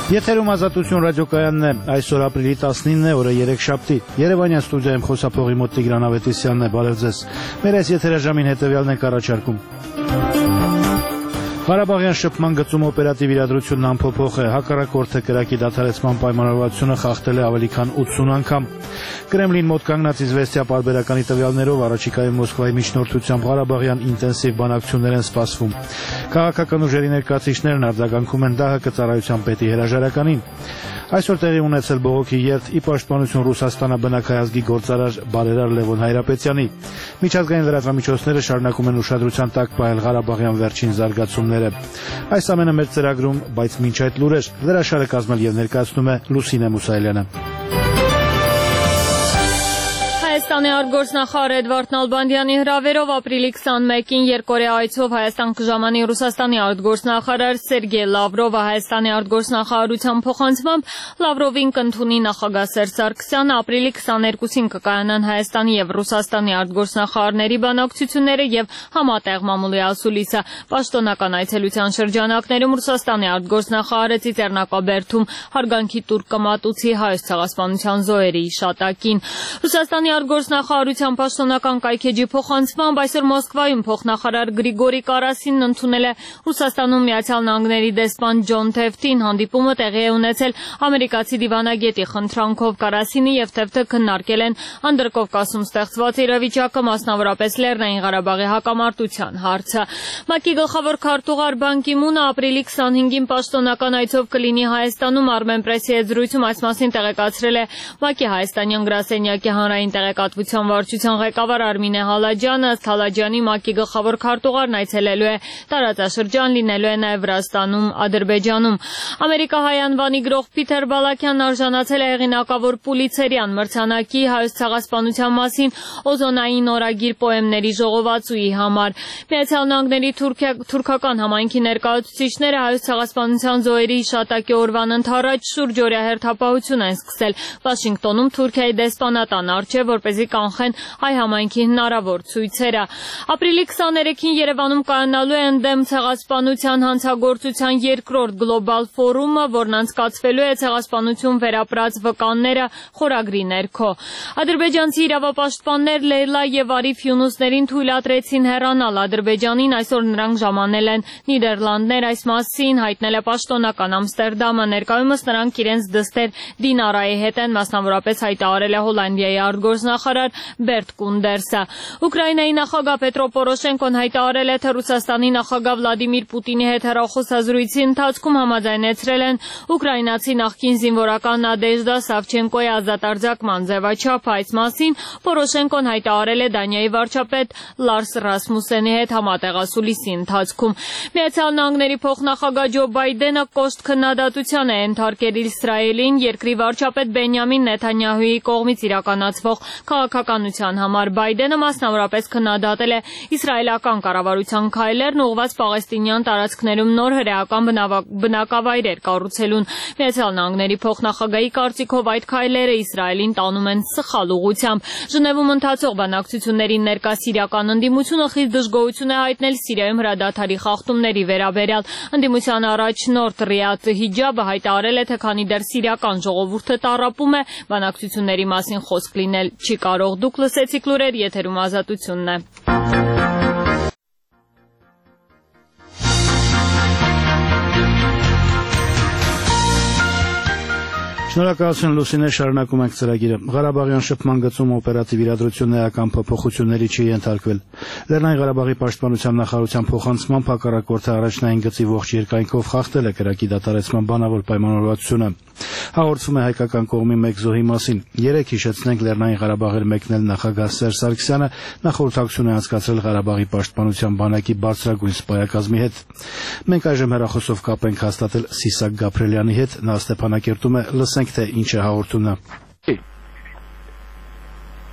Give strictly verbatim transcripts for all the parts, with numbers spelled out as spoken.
Եթերում Ազատություն ռադիոկայանն է, այսօր ապրիլի տասնինն է, օրը երեքշաբթի։ Երևանյան ստուդիայում խոսափողի մոտ Տիգրան Ավետիսյանն է, բարև ձեզ։ Մեր այս եթերաժամին հետևյալն ենք առաջարկում։ Ղարաբաղյան շփման գծում օպերատիվ իրադրությունն անփոփոխ է, հակառակորդը կրակի դադարեցման պայմանավորվածությունը խախտել է ավելի քան ութսուն անգամ։ Կրեմլին մոտ կանգնած Իզվեստիա պարբերականի տվյալներով առաջիկայում Մոսկվայի միջնորդությամբ Ղարաբաղյան ինտենսիվ բանակցություններ են սպասվում։ Քաղաքական ուժերի ներկայացուցիչներն արձագանքում են ԴՀԿ ծառայության պետի հրաժարականին։ Այսօր տեղի ունեցել բողոքի երթ ի պաշտպանություն Ռուսաստանը բնակայազգի գործարար բարերար Լևոն Հայրապետյանի։ Միջազգային լրատվամիջոցները շարունակում են ուշադրության տակ պահել Ղարաբաղյան վերջին զարգացումները։ Այս ամենը մեր ծրագրում, բայց մինչ այդ լուրեր, լրաշարը կազմել եւ ներկայացնում է Լուսինե Մուսայելյանը։ Հայաստանի արտգործնախարար Էդվարդ Նալբանդյանի հրավերով ապրիլի քսանմեկին երկօրյա այցով Հայաստան կժամանի Ռուսաստանի արտգործնախարար Սերգեյ Լավրովը Հայաստանի արտգործնախարարության փոխանցմամբ Լավրովին կընդունի նախագահ Սերժ Սարգսյանը, ապրիլի քսաներկուսին կկայանան Հայաստանի եւ Ռուսաստանի արտգործնախարարների բանակցությունները եւ համատեղ մամուլի ասուլիսը։ Պաշտոնական այցելության շրջանակներում Ռուսաստանի արտգործնախարարը Ծիծեռնակաբերդում հարգանքի տուր կմատուցի Հայոց ցեղասպանության զոհերի հիշատակին։ Ռուսաստանի արտգործնախարարության պաշտոնական կայքեջի փոխանցմամբ այսօր Մոսկվայում փոխնախարար Գրիգորի Կարասինն ընդունել է Ռուսաստանում Միացյալ Նահանգների դեսպան Ջոն Թեֆթին։ Հանդիպումը տեղի է ունեցել ամերիկացի դիվանագետի խնդրանքով։ Կարասինը եւ Թեֆթը քննարկել են Անդրկովկասում ստեղծված իրավիճակը, մասնավորապես Լեռնային Ղարաբաղի հակամարտության հարցը։ ՄԱԿ-ի գլխավոր քարտուղար Բան Կի Մունը ապրիլի քսանհինգին պաշտոնական այցով կլինի Հայաստանում։ Արմենպրեսի հետ զրույցում այս մասին տեղեկացրել է ՄԱԿ-ի հայաստանյան գրասենյակի հանրային տեղեկատվության վարչության ղեկավար Արմինե Հալաջյանը։ Ըստ Հալաջյանի ՄԱԿ-ի գլխավոր քարտուղարն այցելելու է տարածաշրջան, լինելու է նաև Վրաստանում, Ադրբեջանում։ Ամերիկահայ անվանի գրող Փիթեր Բալաքյանն արժանացել է հեղինակավոր Պուլիցերյան մրցանակի Հայոց ցեղասպանության մասին օզոնային օրագիր պոեմների ժողովածուի համար։ Միացյալ Նահանգների թուրքական համայնքի ներկայացուցիչները Հայոց ցեղասպանության զոհերի հիշատակի օրվան ընդառաջ շուրջօրյա հերթապահություն են սկսել Վաշինգտոնում Թուրքիայի դեսպանատան առջև, որպեսզի կանխեն հայ համայնքի հնարավոր ցույցերը։ Ապրիլի քսաներեքին Երևանում կայանալու է ընդդեմ ցեղասպանության հանցագործության երկրորդ գլոբալ ֆորումը, որն անցկացվելու է ցեղասպանություն վերապրած վկանները խորագրի ներքո։ Ադրբեջանցի իրավապաշտպաններ Լեյլա եւ Արիֆ Յունուսներին թույլատրեցին հեռանալ Ադրբեջանին, այսօր նրանք ժամանել են Նիդերլանդներ, այս մասին հայտնել է պաշտոնական Ամստերդամը։ Ներկայումս նրանք իրենց դստեր Դինարայի հետ են, մասնավորապես հայտարարել է Հոլանդիայի արտգործնախարար Բերտ Կունդերսը։ Ուկրաինայի նախագահ Պետրո Պորոշենկոն հայտարարել է, թե Ռուսաստանի նախագահ Վլադիմիր Պուտինի հետ հեռախոսազրույցի ընթացքում համաձայնեցրել են ուկրաինացի նախկին զինվորական Նադեժդա Սավչենկոյի ազատարձակման ձևաչափը։ Այս մասին Պորոշենկոն հայտարարել է Դանիայի վարչապետ Լարս Ռասմուսենի հետ համատեղ ասուլիսի ընթացքում։ Միացյալ Նահանգների փոխնախագահ Ջո Բայդենը կոշտ քննադատության է ենթարկել Իսրայելին երկրի վարչապետ Բենյամին Նեթանյահուի կողմից իրականացվող քաղաքականության համար։ Բայդենը մասնավորապես քննադատել է իսրայելական կառավարության քայլերն ուղղված պաղեստինյան տարածքներում նոր հրեական բնակավայրեր կառուցելուն։ Միացյալ Նահանգների փոխնախագահի կարծիքով այդ քայլերը Իսրայելին տանում են սխալ ուղղությամբ։ Ժնևում ընթացող բանակցություններին ներկա սիրիական ընդդիմությունը խիստ դժգոհություն է հայտնել Սիրիայում հրադադարի խախտումների վերաբերյալ։ Ընդդիմության առաջնորդ Ռիադ Հիջաբը հայտարարել է, թե քանի դեռ սիրիական ժողովուրդը տառապում է, բանակցությունների մասին խոսք լինել չի կարող։ Դուք լսեցիք լուրեր, եթերում Ազատությունն է։ Շնորհակալություն Լուսինե, շարունակում ենք ծրագիրը։ Ղարաբաղյան շփման գծում օպերատիվ իրադրությունն էական փոփոխությունների չի ենթարկվել։ Լեռնային Ղարաբաղի պաշտպանության նախարարության փոխանցմամբ հակառակորդը առաջնային գծի ողջ երկայնքով խախտել է կրակի դադարեցման բանավոր պայմանավորվածությունը։ Հաղորդվում է հայկական կողմի մեկ զոհի մասին։ Երեկ հիշեցնենք Լեռնային Ղարաբաղ էր մեկնել նախագահ Սերժ Սարգսյանը, նա խորհրդակցություն է անցկացրել Ղարաբաղի պաշտպանության բանակի բարձրագույն սպայակազմի հետ։ Մենք այժմ հեռախոսով կապ ենք հաստատել Սիսակ Գաբրելյանի հետ, նա Ստեփանակերտում է, լսենք թե ինչ է հաղորդումն։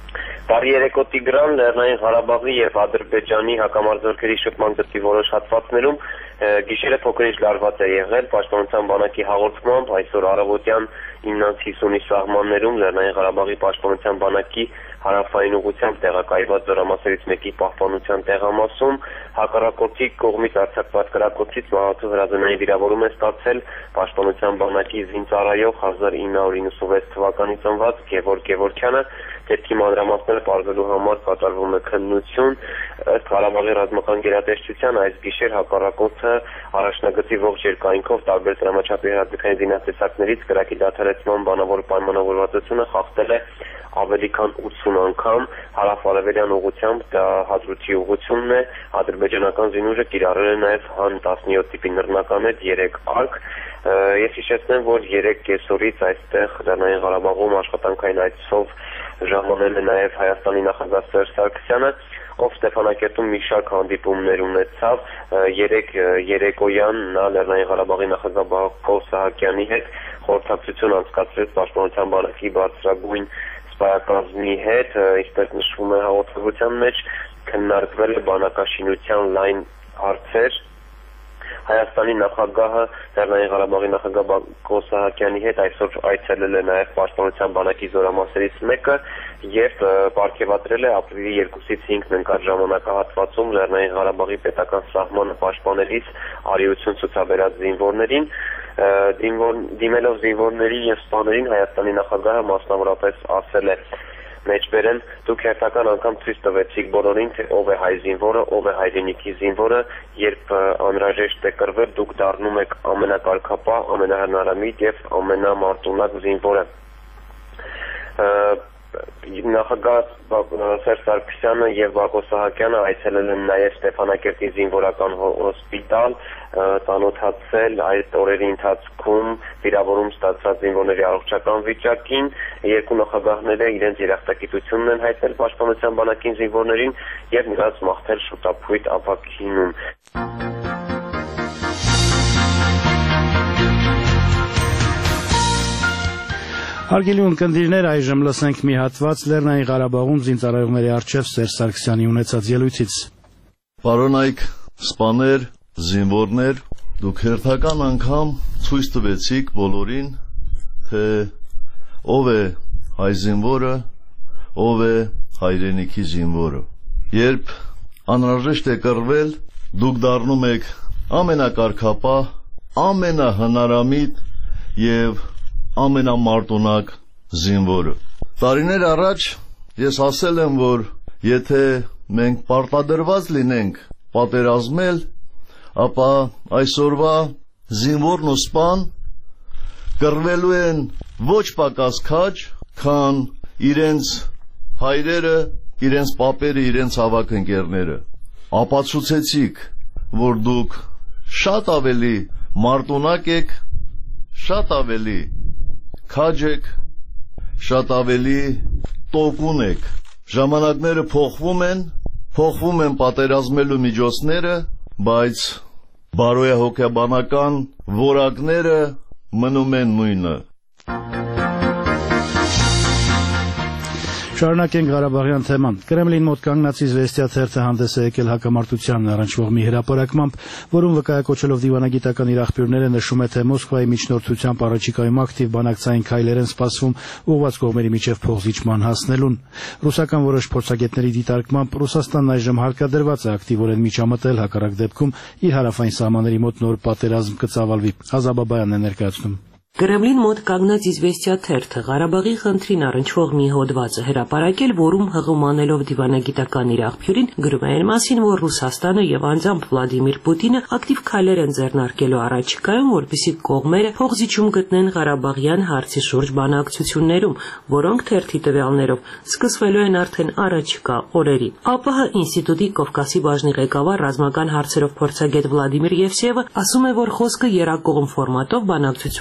Տարի երեկո Տիգրան, Լեռնային Ղարաբաղի եւ Ադրբեջանի հակամարտությունների շփման գծի որոշ հատվածներում գիշերը փոքր-ինչ լարված է եղել Պաշտպանության բանակի հաղորդմամբ այսօր առավոտյան իննից հիսունի սահմաններում Լեռնային Ղարաբաղի Պաշտպանության բանակի հարավային ուղղությամբ տեղակայված զորամասերից մեկի պահպանության տեղամասում հակառակորդի կողմից արձակված կրակոցից մահացու հրազենային վիրավորում է ստացել Պաշտպանության բանակի զինծառայող հազար ինը հարյուր իննսունվեց թվականի ծնված Գևորգ Գևորգյանը, դեպքի մանրամասները պարզելու համար կատարվում է քննություն։ Ըստ Ղարաբաղի ռազմական գերատեսչության այս գիշեր հակառակորդը առաջնագծի ողջ երկայնքով տարբեր դրամաչափի հրաձգային զինատեսակներից կրակի դադարեցման բանավոր պայմանավորվածությունը խախտել է ավելի քան ութսուն անգամ, հարավ-արևելյան ուղղությամբ դա Հադրութի ուղղությունն է, ադրբեջանական զինուժը կիրառել է նաև հան տասնյոթ տիպի նռնականետ երեք արկ։ Ես հիշեցնեմ, որ երեք կեսօրից այստեղ Լեռնային Ղարաբաղում աշխատանքային այցով ժամանել է նաև Հայաստանի նախագահ Սերժ Սարգսյանը, ով Ստեփանակերտում մի շարք հանդիպումներ ունեցավ, երեք երեկոյան նա Լեռնային Ղարաբաղի նախագահ Բակո Սահակյանի հետ խորհրդակցություն անցկացրեց Պաշտպանության բանակի բարձրագույն սպայակազմի հետ, ինչպես նշվում է հաղորդագրության մեջ, քննարկվել է բանակաշինության լայն հարցեր։ Հայաստանի նախագահը Լեռնային Ղարաբաղի նախագահ Բակո Սահակյանի հետ այսօր այցելել է նաև Պաշտպանության բանակի զորամասերից մեկը եւ պարգևատրել է ապրիլի երկուսից հինգն ընկած ժամանակահատվածում Լեռնային Ղարաբաղի պետական սահմանը պաշտպանելիս արիություն ցուցաբերած զինվորներին։ Դիմելով զինվորների եւ սպաներին Հայաստանի նախագահը մասնավորապես ասել է. Մեջբերեն դուք հերթական անգամ ցույց տվեցիք բոլորին, թե ով է հայ զինվորը, ով է հայրենիքի զինվորը, երբ անհրաժեշտ է կռվել, դուք դառնում եք ամենակարգապահ, ամենահնարամիտ եւ ամենամարտունակ զինվորը։ Նախագահ Սերժ Սարգսյանը եւ Բակո Սահակյանը այցելել են նաեւ Ստեփանակերտի զինվորական հոսպիտալ, ծանոթացել այդ օրերի ընթացքում վիրավորում ստացած զինվորների առողջական վիճակին։ Երկու նախագահները իրենց երախտագիտությունն են հայտնել Պաշտպանության բանակին զինվորներին եւ նրանց մաղթել շուտապույտ ապակինում։ Հարգելի ունկնդիրներ, այժմ լսենք մի հատված Լեռնային Ղարաբաղում զինծառայողների առջև Սերժ Սարգսյանի ունեցած ելույթից։ Պարոնայք սպաներ, զինվորներ, դուք հերթական անգամ ցույց տվեցիք բոլորին, թե ով է հայ զինվորը, ով է հայրենիքի զինվորը։ Երբ անհրաժեշտ է կռվել, դուք դառնում եք ամենակարգապահ, ամենահնարամիտ եւ ամենամարտունակ զինվորը։ Տարիներ առաջ ես ասել եմ, որ եթե մենք պարտադրված լինենք պատերազմել, ապա այսօրվա զինվորն ու սպան կռվելու են ոչ պակաս քաջ, քան իրենց հայրերը, իրենց պապերը, իրենց ավակ ընկերները։ Ապացուցեցիք, որ դուք շատ ավելի մարտունակ եք, շատ ավելի քաջ եք, շատ ավելի տոկուն եք։ Ժամանակները փոխվում են, փոխվում են պատերազմելու միջոցները, բայց բարոյահոգեբանական որակները մնում են նույնը։ Շարունակենք Ղարաբաղյան թեման։ Կրեմլին մոտ կանգնած «Իզվեստիա» թերթը հանդես է եկել հակամարտությանն առնչվող մի հրապարակմամբ, որում վկայակոչելով դիվանագիտական իր աղբյուրները նշում է, թե Մոսկվայի միջնորդությամբ առաջիկայում ակտիվ բանակցային քայլեր են սպասվում ուղղված կողմերի միջև փոխզիջման հասնելուն։ Ռուսական որոշ փորձագետների դիտարկմամբ Ռուսաստանն այժմ հարկադրված է ակտիվորեն միջամտել, հակառակ դեպքում իր հարավային սահմանների մոտ նոր պատերազմ կծավալվի։ Ազա Բաբայանն է ներկայացնում։ Կրեմլին մոտ կանգնած «Իզվեստիա» թերթը Ղարաբաղի խնդրին առնչվող մի հոդված է հրապարակել, որում հղումանելով դիվանագիտական իր աղբյուրին գրում է այն մասին, որ Ռուսաստանը եւ անձամբ Վլադիմիր Պուտինը ակտիվ քայլեր են ձեռնարկելու առաջիկայում, որպեսզի կողմերը փոխզիջում գտնեն Ղարաբաղյան հարցի շուրջ բանակցություններում, որոնք թերթի տվյալներով սկսվելու են արդեն առաջիկա օրերի։ ԱՊՀ ինստիտուտի Կովկասի բաժնի ղեկավար ռազմական հարցերով փորձագետ Վլադիմիր Եվսեևը ասում է, որ խոսքը երակողմ ֆորմատով բանակցություններ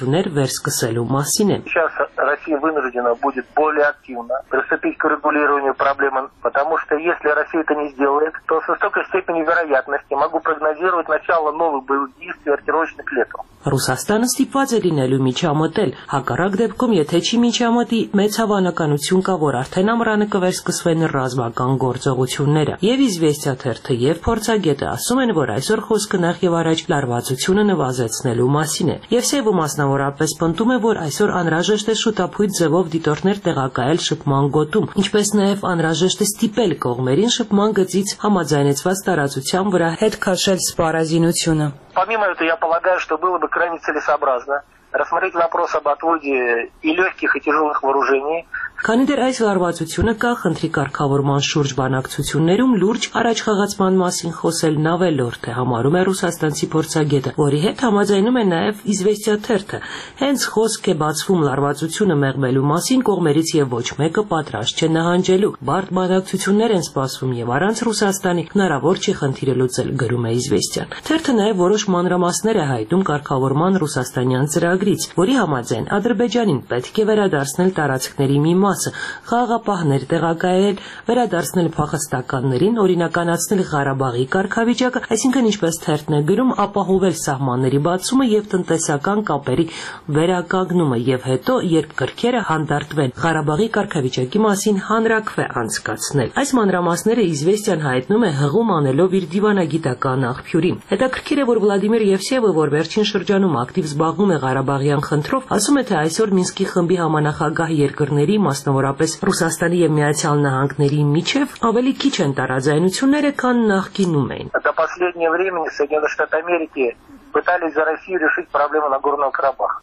վերսկսելու մասին է։ Россия вынуждена будет более активно приступить к урегулированию проблемы, потому что если Россия это не сделает, то с высокой степенью вероятности могу прогнозировать начало новых боевых действий ориентировочно к лету. Ռուսաստանը ստիպված է լինելու միջամտել, հակառակ դեպքում, եթե չի միջամտի, մեծ հավանականություն կա, որ արդեն ամռանը կվերսկսվեն ռազմական գործողությունները։ Եվ Իզվեստիա թերթը եւ փորձագետը ասում են, որ այսօր խոսքը նախ եւ առաջ լարվածությունը նվազեցնելու մասին է։ Եվ Սևը մասնավորապես պնդում է, որ այսօր անհրաժեշտ է շուտապույտ ձևով դիտորդներ տեղակայել շփման գոտում, ինչպես նաեւ անհրաժեշտ է ստիպել կողմերին շփման գծից համաձայնեցված տարածության վրա հետ քաշել սպառազինությունը։ Помимо этого, я полагаю, что было бы крайне целесообразно рассмотреть вопрос об отводе и легких, и тяжелых вооружений. Քանի դեռ այս լարվածությունը կա, խնդրի կարգավորման շուրջ բանակցություններում լուրջ առաջխաղացման մասին խոսելն ավելորդ է, համարում է ռուսաստանցի փորձագետը, որի հետ համաձայնում է նաև Իզվեստիա թերթը։ Հենց խոսք է բացվում լարվածությունը մեղմելու մասին, կողմերից եւ ոչ մեկը պատրաստ չէ նահանջելու։ Բարդ բանակցություններ են սպասվում եւ առանց Ռուսաստանի հնարավոր չի խնդիրը լուծել, գրում է Իզվեստիան։ Թերթը նաև որոշ մանրամասներ է հայտնում կարգավորման ռուսաստանյան ծրագրից, որի համաձայն Ադրբեջանին պետք է վերադարձնել տարածքների մի խաղաղապահներ տեղակայել, վերադարձնել փախստականներին, օրինականացնել Ղարաբաղի կարգավիճակը, այսինքն ինչպես թերթն է գրում, ապահովել սահմանների բացումը եւ տնտեսական կապերի վերականգնումը եւ հետո, երբ կրքերը հանդարտվեն, Ղարաբաղի կարգավիճակի մասին հանրաքվե անցկացնել։ Այս մանրամասները Իզվեստիան հայտնում է հղում անելով իր դիվանագիտական աղբյուրին։ Հետաքրքիր է, որ Վլադիմիր Եվսեևը, որ վերջին շրջանում ակտիվ զբաղվում է Ղարաբաղյան խնդրով, ասում է, թե այսօր Մինսկի խմբի համանախագահ երկրների մասնավորապես Ռուսաստանի եւ Միացյալ Նահանգների միջև ավելի քիչ են տարաձայնությունները, քան նախկինում էին։ До последнего времени Соединенные Штаты Америки пытались за Россию решить проблему Нагорного Карабаха.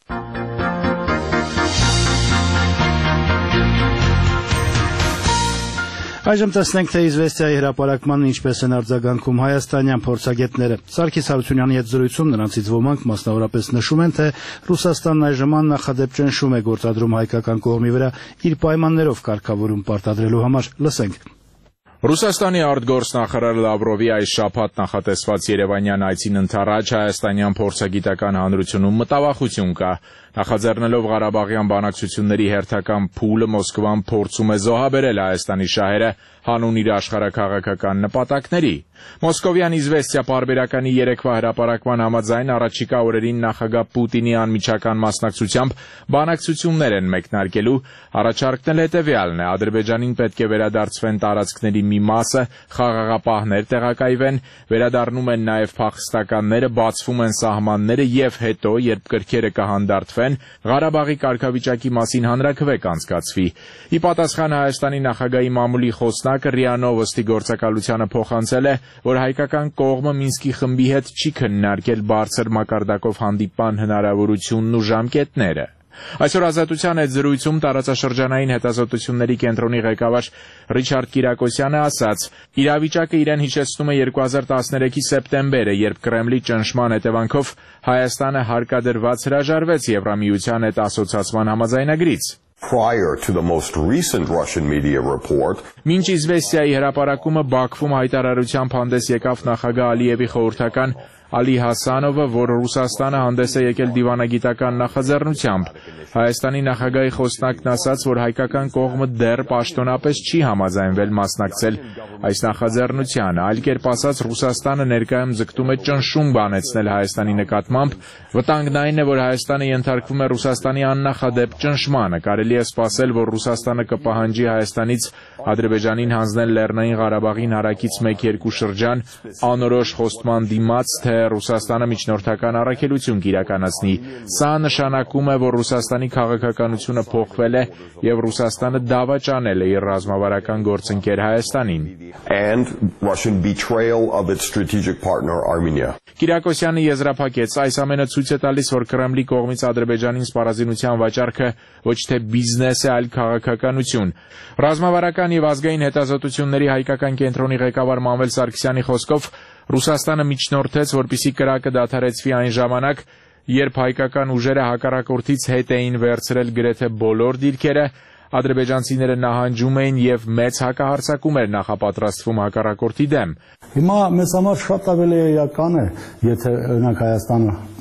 Այժմ տեսնենք, թե Իզվեստիայի հրապարակմանն ինչպես են արձագանքում հայաստանյան փորձագետները։ Սարգիս Հարությունյանի հետ զրույցում նրանցից ոմանք մասնավորապես նշում են, թե Ռուսաստանն այժմ աննախադեպ ճնշում է գործադրում հայկական կողմի վրա իր պայմաններով կարգավորում պարտադրելու համար։ Լսենք։ Ռուսաստանի արտգործնախարար Լավրովի այս շաբաթ նախատեսված երևանյան այցին ընդառաջ հայաստանյան փորձագիտական հանրությունում մտավախություն կա։ Նախաձեռնելով Ղարաբաղյան բանակցությունների հերթական փուլը Մոսկվան փորձում է զոհաբերել Հայաստանի շահերը հանուն իր աշխարհաքաղաքական նպատակների։ Մոսկովյան Իզվեստիա պարբերականի երեկվա հրապարակման համաձայն առաջիկա օրերին նախագահ Պուտինի անմիջական մասնակցությամբ բանակցություններ են մեկնարկելու, առաջարկն էլ հետևյալն է. Ադրբեջանին պետք է վերադարձվեն տարածքների մի մասը, խաղաղապահներ տեղակայվեն, վերադառնում են նաև փախստականները, բացվում են սահմանները եւ հետո, երբ կրքերը կհանդարտվեն, Ղարաբաղի կարգավիճակի մասին հանրաքվե կանցկացվի։ Ի պատասխան Հայաստանի նախագահի մամուլի խոսնակը ՌԻԱ Նովոստի գործակալությանը փոխանցել է, որ հայկական կողմը Մինսկի խմբի հետ չի քննարկել բարձր մակարդակով հանդիպման հնարավորությունն ու ժամկետները։ Այսօր Ազատության հետ զրույցում տարածաշրջանային հետազոտությունների կենտրոնի ղեկավար Ռիչարդ Կիրակոսյանը ասաց. իրավիճակը իրեն հիշեցնում է երկու հազար տասներեքի սեպտեմբերը, երբ Կրեմլի ճնշման հետևանքով Հայաստանը հարկադրված հրաժարվեց Եվրամիության հետ ասոցիացման համաձայնագրից։ Prior to the most recent Russian media report, Մինչ Իզվեստիայի հրապարակումը Բաքվում հայտարարությամբ հանդես եկավ նախագահ Ալիևի խորհրդական Ալի Հասանովը, որ Ռուսաստանը հանդես է եկել դիվանագիտական նախաձեռնությամբ։ Հայաստանի նախագահի խոսնակն ասաց, որ հայկական կողմը դեռ պաշտոնապես չի համաձայնվել մասնակցել այս նախաձեռնությանը, այլ կերպ ասած Ռուսաստանը ներկայում ձգտում է ճնշում բանեցնել Հայաստանի նկատմամբ։ Վտանգն այն է, որ Հայաստանը ենթարկվում է Ռուսաստանի աննախադեպ ճնշմանը։ Կարելի է սպասել, որ Ռուսաստանը կպահանջի Հայաստանից Ադրբեջանին հանձնել Լեռնային Ղարաբաղին հարակից մեկ-երկու շրջան անորոշ խոստման դիմաց, թե Ռուսաստանը միջնորդական առաքելություն կիրականացնի։ Սա նշանակում է, որ Ռուսաստանի քաղաքականությունը փոխվել է եւ Ռուսաստանը դավաճանել է իր ռազմավարական գործընկեր Հայաստանին։ and Russian betrayal of its strategic partner Armenia. Կիրակոսյանը եզրափակեց. այս ամենը ցույց է տալիս, որ Կրեմլի կողմից Ադրբեջանին սպառազինության վաճառքը ոչ թե բիզնես է, այլ քաղաքականություն։ Ռազմավարական եւ ազգային հետազոտությունների հայկական կենտրոնի ղեկավար Մանվել Սարգսյանի խոսքով Ռուսաստանը միջնորդեց, որպեսզի կրակը դադարեցվի այն ժամանակ, երբ հայկական ուժերը հակառակորդից հետ էին վերցրել գրեթե բոլոր դիրքերը, ադրբեջանցիները նահանջում էին եւ մեծ հակահարձակում էր նախապատրաստվում հակառակորդի դեմ։ Հիմա մեզ համար շատ ավելի էական է, եթե օրինակ Հայաստանը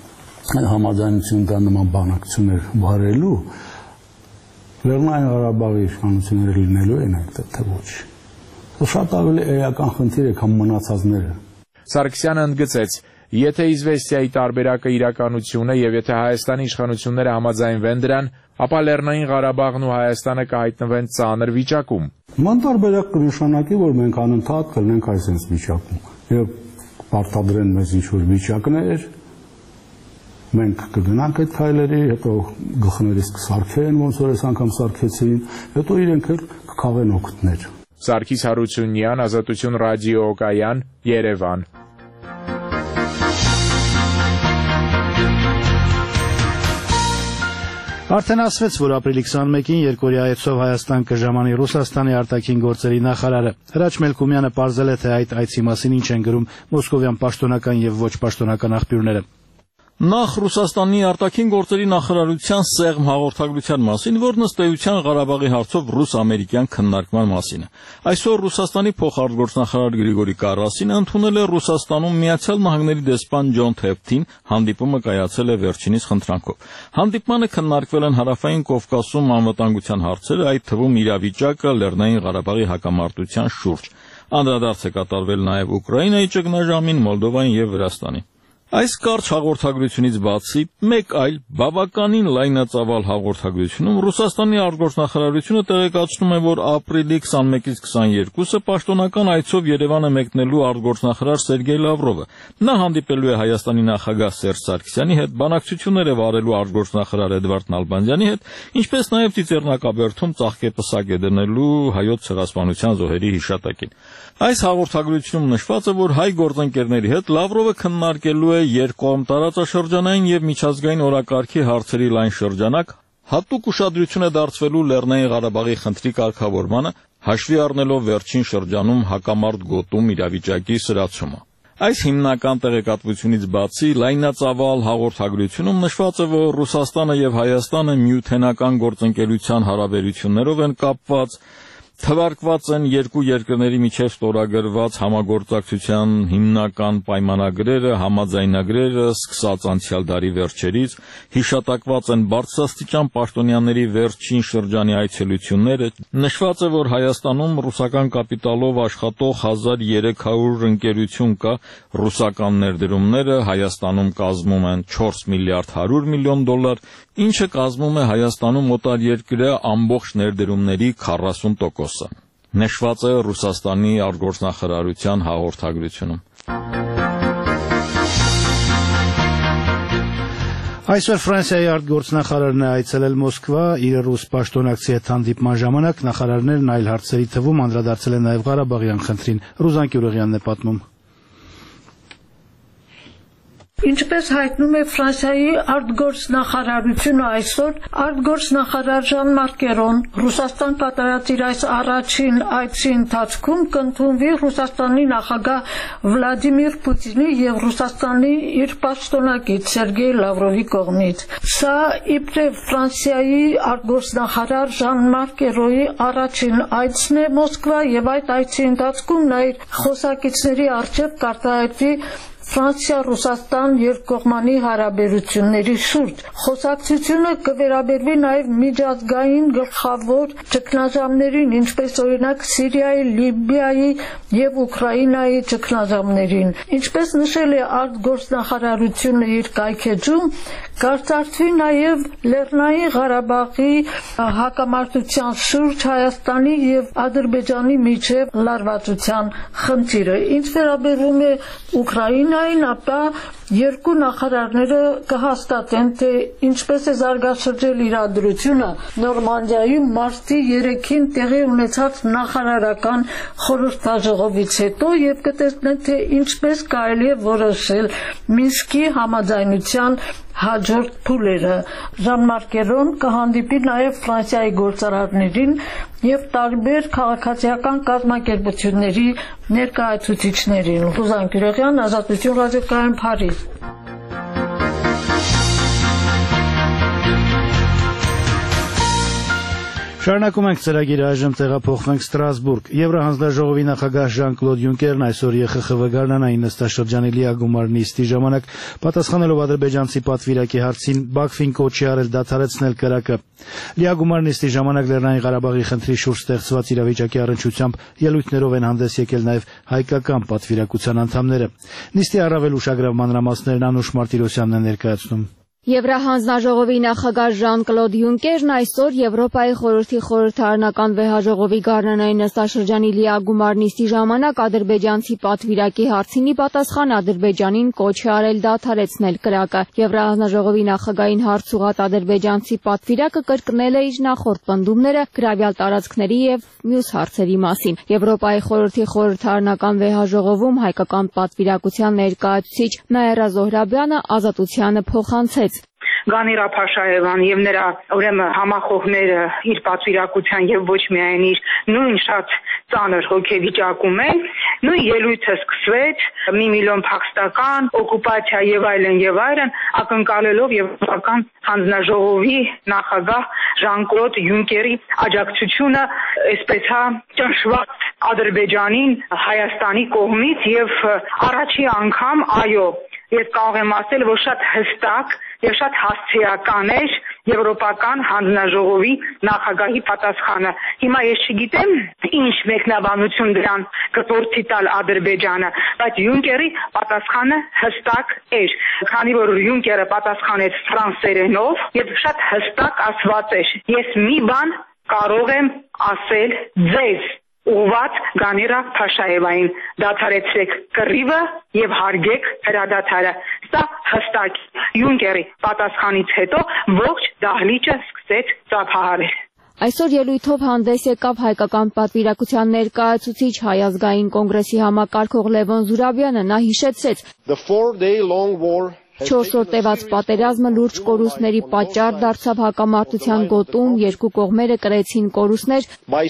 համաձայնություն դա նման բանակցություններ վարելու, Լեռնային Ղարաբաղի իշխանությունները լինելու են այդտեղ, թե ոչ։ Շատ ավելի էական խնդիր է, քան մնացածները։ Սարգսյանը ընդգծեց, եթե Իզվեստիայի տարբերակը իրականություն է եւ եթե Հայաստանի իշխանությունները համաձայնվեն դրան, ապա Լեռնային Ղարաբաղն ու Հայաստանը կհայտնվեն ծանր վիճակում։ Ման տարբերակ կնշանակի, որ մենք անընդհատ կլինենք այսպես վիճակում եւ պարտադրեն մեզ ինչ-որ վիճակներ, մենք կգնանք այդ քայլերի, հետո գլխներիս կսարքեն, ոնց որ այս անգամ սարքեցին, հետո իրենք էլ կքաղեն օգուտներ։ Սարգիս Հարությունյան, Ազատություն ռադիոկայան, Երևան։ Արդեն ասվեց, որ ապրիլի քսաներկին երկօրյա այցով Հայաստան կժամանի Ռուսաստանի արտաքին գործերի նախարարը։ Հրաչ Մելքումյանը պարզել է, թե այդ այցի մասին ինչ են գրում մոսկովյան պաշտոնական եւ ոչ պաշտոնական աղբյուրները։ Նախ Ռուսաստանի արտաքին գործերի նախարարության սեղմ հաղորդագրության մասին, որն ըստ էության Ղարաբաղի հարցով ռուս-ամերիկյան քննարկման մասին է։ Այսօր Ռուսաստանի փոխարտգործնախարար Գրիգորի Կարասինը ընդունել է Ռուսաստանում Միացյալ Նահանգների դեսպան Ջոն Թեփթին, հանդիպումը կայացել է վերջինիս խնդրանքով։ Հանդիպմանը քննարկվել են Հարավային Կովկասում անվտանգության հարցերը, այդ թվում իրավիճակը Լեռնային Ղարաբաղի հակամարտության շուրջ։ Անդրադարձ է կատարվել նաև Ուկրաինայի ճգնաժամին, Մոլդովային եւ Վրաստանին։ Այս կարճ հաղորդագրությունից բացի մեկ այլ բավականին լայնածավալ հաղորդագրությունում Ռուսաստանի արտգործնախարարությունը տեղեկացնում է, որ ապրիլի քսաներկից քսաներկուսը պաշտոնական այցով Երևան է մեկնելու արտգործնախարար Սերգեյ Լավրովը։ Նա հանդիպելու է Հայաստանի նախագահ Սերժ Սարգսյանի հետ, բանակցություններ է վարելու արտգործնախարար Էդվարդ Նալբանդյանի հետ, ինչպես նաև Ծիծեռնակաբերդում ծաղկեպսակ է դնելու հայոց ցեղասպանության զոհերի հիշատակին։ Այս հաղորդագրությունում նշված է, որ հայ գործընկերների հետ Լավրովը քննարկելու է երկկողմ տարածաշրջանային եւ միջազգային օրակարգի հարցերի լայն շրջանակ, հատուկ ուշադրություն է դարձվելու Լեռնային Ղարաբաղի խնդրի կարգավորմանը, հաշվի առնելով վերջին շրջանում հակամարտ գոտում իրավիճակի սրացումը։ Այս հիմնական տեղեկատվությունից բացի լայնածավալ հաղորդագրությունում նշված է, որ Ռուսաստանը եւ Հայաստանը միութենական գործընկերության հարաբերություններով են կապված, թվարկված են երկու երկրների միջև ստորագրված համագործակցության հիմնական պայմանագրերը, համաձայնագրերը սկսած անցյալ դարի վերջերից, հիշատակված են բարձրաստիճան պաշտոնյաների վերջին շրջանի այցելությունները, նշված է, որ Հայաստանում ռուսական կապիտալով աշխատող հազար երեք հարյուր ընկերություն կա, ռուսական ներդրումները Հայաստանում կազմում են չորս միլիարդ հարյուր միլիոն դոլար, ինչը կազմում է Հայաստանում օտարերկրյա ամբողջ ներդրումների քառասուն տոկոսը։ Նշված է Ռուսաստանի արտգործնախարարության հաղորդագրությունում։ Այսօր Ֆրանսիայի արտգործնախարարն է այցելել Մոսկվա, իր ռուս պաշտոնակցի հետ հանդիպման ժամանակ նախարարներն այլ հարցերի թվում անդրադարձել են նաև Ղարաբաղյան խնդրին։ Ռուզան Կյուրեղյանն է պատմում։ Ինչպես հայտնում է Ֆրանսիայի արտգործնախարարությունը այսօր, արտգործնախարար Ժան Մարկերոն Ռուսաստան կատարած իր այս առաջին այցի ընթացքում կընդունվի Ռուսաստանի նախագահ Վլադիմիր Պուտինի եւ Ռուսաստանի իր պաշտոնակից Սերգեյ Լավրովի կողմից։ Սա իբրև Ֆրանսիայի արտգործնախարար Ժան Մարկերոյի առաջին այցն է Մոսկվա եւ այդ այցի ընթացքում նա իր խոսակիցների առջեւ կարտահայտվի Ֆրանսիա-Ռուսաստան երկկողմանի հարաբերությունների շուրջ։ Խոսակցությունը կվերաբերվի նաև միջազգային գլխավոր ճգնաժամերին, ինչպես օրինակ Սիրիայի, Լիբիայի եւ Ուկրաինայի ճգնաժամերին։ Ինչպես նշել է արտգործնախարարությունը իր կայքեջում, կարծարվի նաև Լեռնային Ղարաբաղի հակամարտության շուրջ Հայաստանի եւ Ադրբեջանի միջև լարվածության խնդիրը։ Ինչ վերաբերում է Ուկրաինային, ապա երկու նախարարները կհաստատեն, թե ինչպես է զարգացրել իրադրությունը Նորմանդիայում մարտի երեքին տեղի ունեցած նախարարական խորհրդաժողովից հետո եւ կտեսնեն, թե ինչպես կարելի է որոշել Մինսկի համաձայնության հաջորդ փուլերը։ Ժան Մարկերոն կհանդիպի նաև Ֆրանսիայի գործարարներին եւ տարբեր քաղաքացիական կազմակերպությունների ներկայացուցիչներին։ Ռուզան Կյուրեղյան, Ազատություն ռադիոկայան, Փարիզ։ Շարունակում ենք ծրագիրը, այժմ տեղափոխվենք Ստրասբուրգ։ Եվրահանձնաժողովի նախագահ Ժան-Կլոդ Յունկերն այսօր ԵԽԽՎ գարնանային նստաշրջանի լիագումար նիստի ժամանակ պատասխանելով ադրբեջանցի պատվիրակի հարցին Բաքվին կոչ է արել դադարեցնել կրակը։ Լիագումար նիստի ժամանակ Լեռնային Ղարաբաղի խնդրի շուրջ ստեղծված իրավիճակի առնչությամբ ելույթներով են հանդես եկել նաև հայկական պատվիրակության անդամները։ Նիստի առավել ուշագրավ մանրամասներն Անուշ Մարտիրոսյանն է ներկայացնում։ Եվրահանձնաժողովի նախագահ Ժան-Կլոդ Յունկերն այսօր Եվրոպայի խորհրդի խորհրդարանական վեհաժողովի գարնանային նստաշրջանի լիագումար նիստի ժամանակ ադրբեջանցի պատվիրակի հարցինի պատասխան Ադրբեջանին կոչ է արել դադարեցնել կրակը։ Եվրահանձնաժողովի նախագահին հարց ուղղած ադրբեջանցի պատվիրակը կրկնել է իր նախորդ պնդումները գրավյալ տարածքների եւ մյուս հարցերի մասին։ Եվրոպայի խորհրդի խորհրդարանական վեհաժողովում հայկական պատվիրակության ներկայացուցիչ Նաիրա Զոհրաբյանը ազատությանը փոխանցեց. Գանիրա Փաշաևան եւ նրա ուրեմն համախոհները իր պատվիրակության եւ ոչ միայն իր նույն շատ ծանր հոգեվիճակում են, նույն ելույթը սկսվեց մի միլիոն փախստական, օկուպացիա եւ այլն եւ այլն, ակնկալելով Եվրոպական հանձնաժողովի նախագահ Ժան-Կլոդ Յունկերի աջակցությունը, այսպես հա ճնշված Ադրբեջանին Հայաստանի կողմից եւ առաջի անգամ, այո, ես կարող եմ ասել, որ շատ հստակ եւ շատ հասցեական էր Եվրոպական հանձնաժողովի նախագահի պատասխանը։ Հիմա ես չգիտեմ ինչ մեկնաբանություն դրան կփորձի տալ Ադրբեջանը, բայց Յունկերի պատասխանը հստակ էր, քանի որ Յունկերը պատասխանեց ֆրանսերենով եւ շատ հստակ ասված էր. ես մի բան կարող եմ ասել ձեզ ուղված Գանիրա Փաշաևային, դադարեցրեք կռիվը եւ հարգեք հրադադարը։ Սա հստակ Յունկերի պատասխանից հետո ողջ դահլիճը սկսեց ծափահարել։ Այսօր ելույթով հանդես եկավ հայկական պատվիրակության ներկայացուցիչ Հայ ազգային կոնգրեսի համակարգող Լևոն Զուրաբյանը։ Նա հիշեցրեց. Չորս օր տևած պատերազմը լուրջ կորուստների պատճառ դարձավ հակամարտության գոտում, երկու կողմերը կրեցին կորուստներ,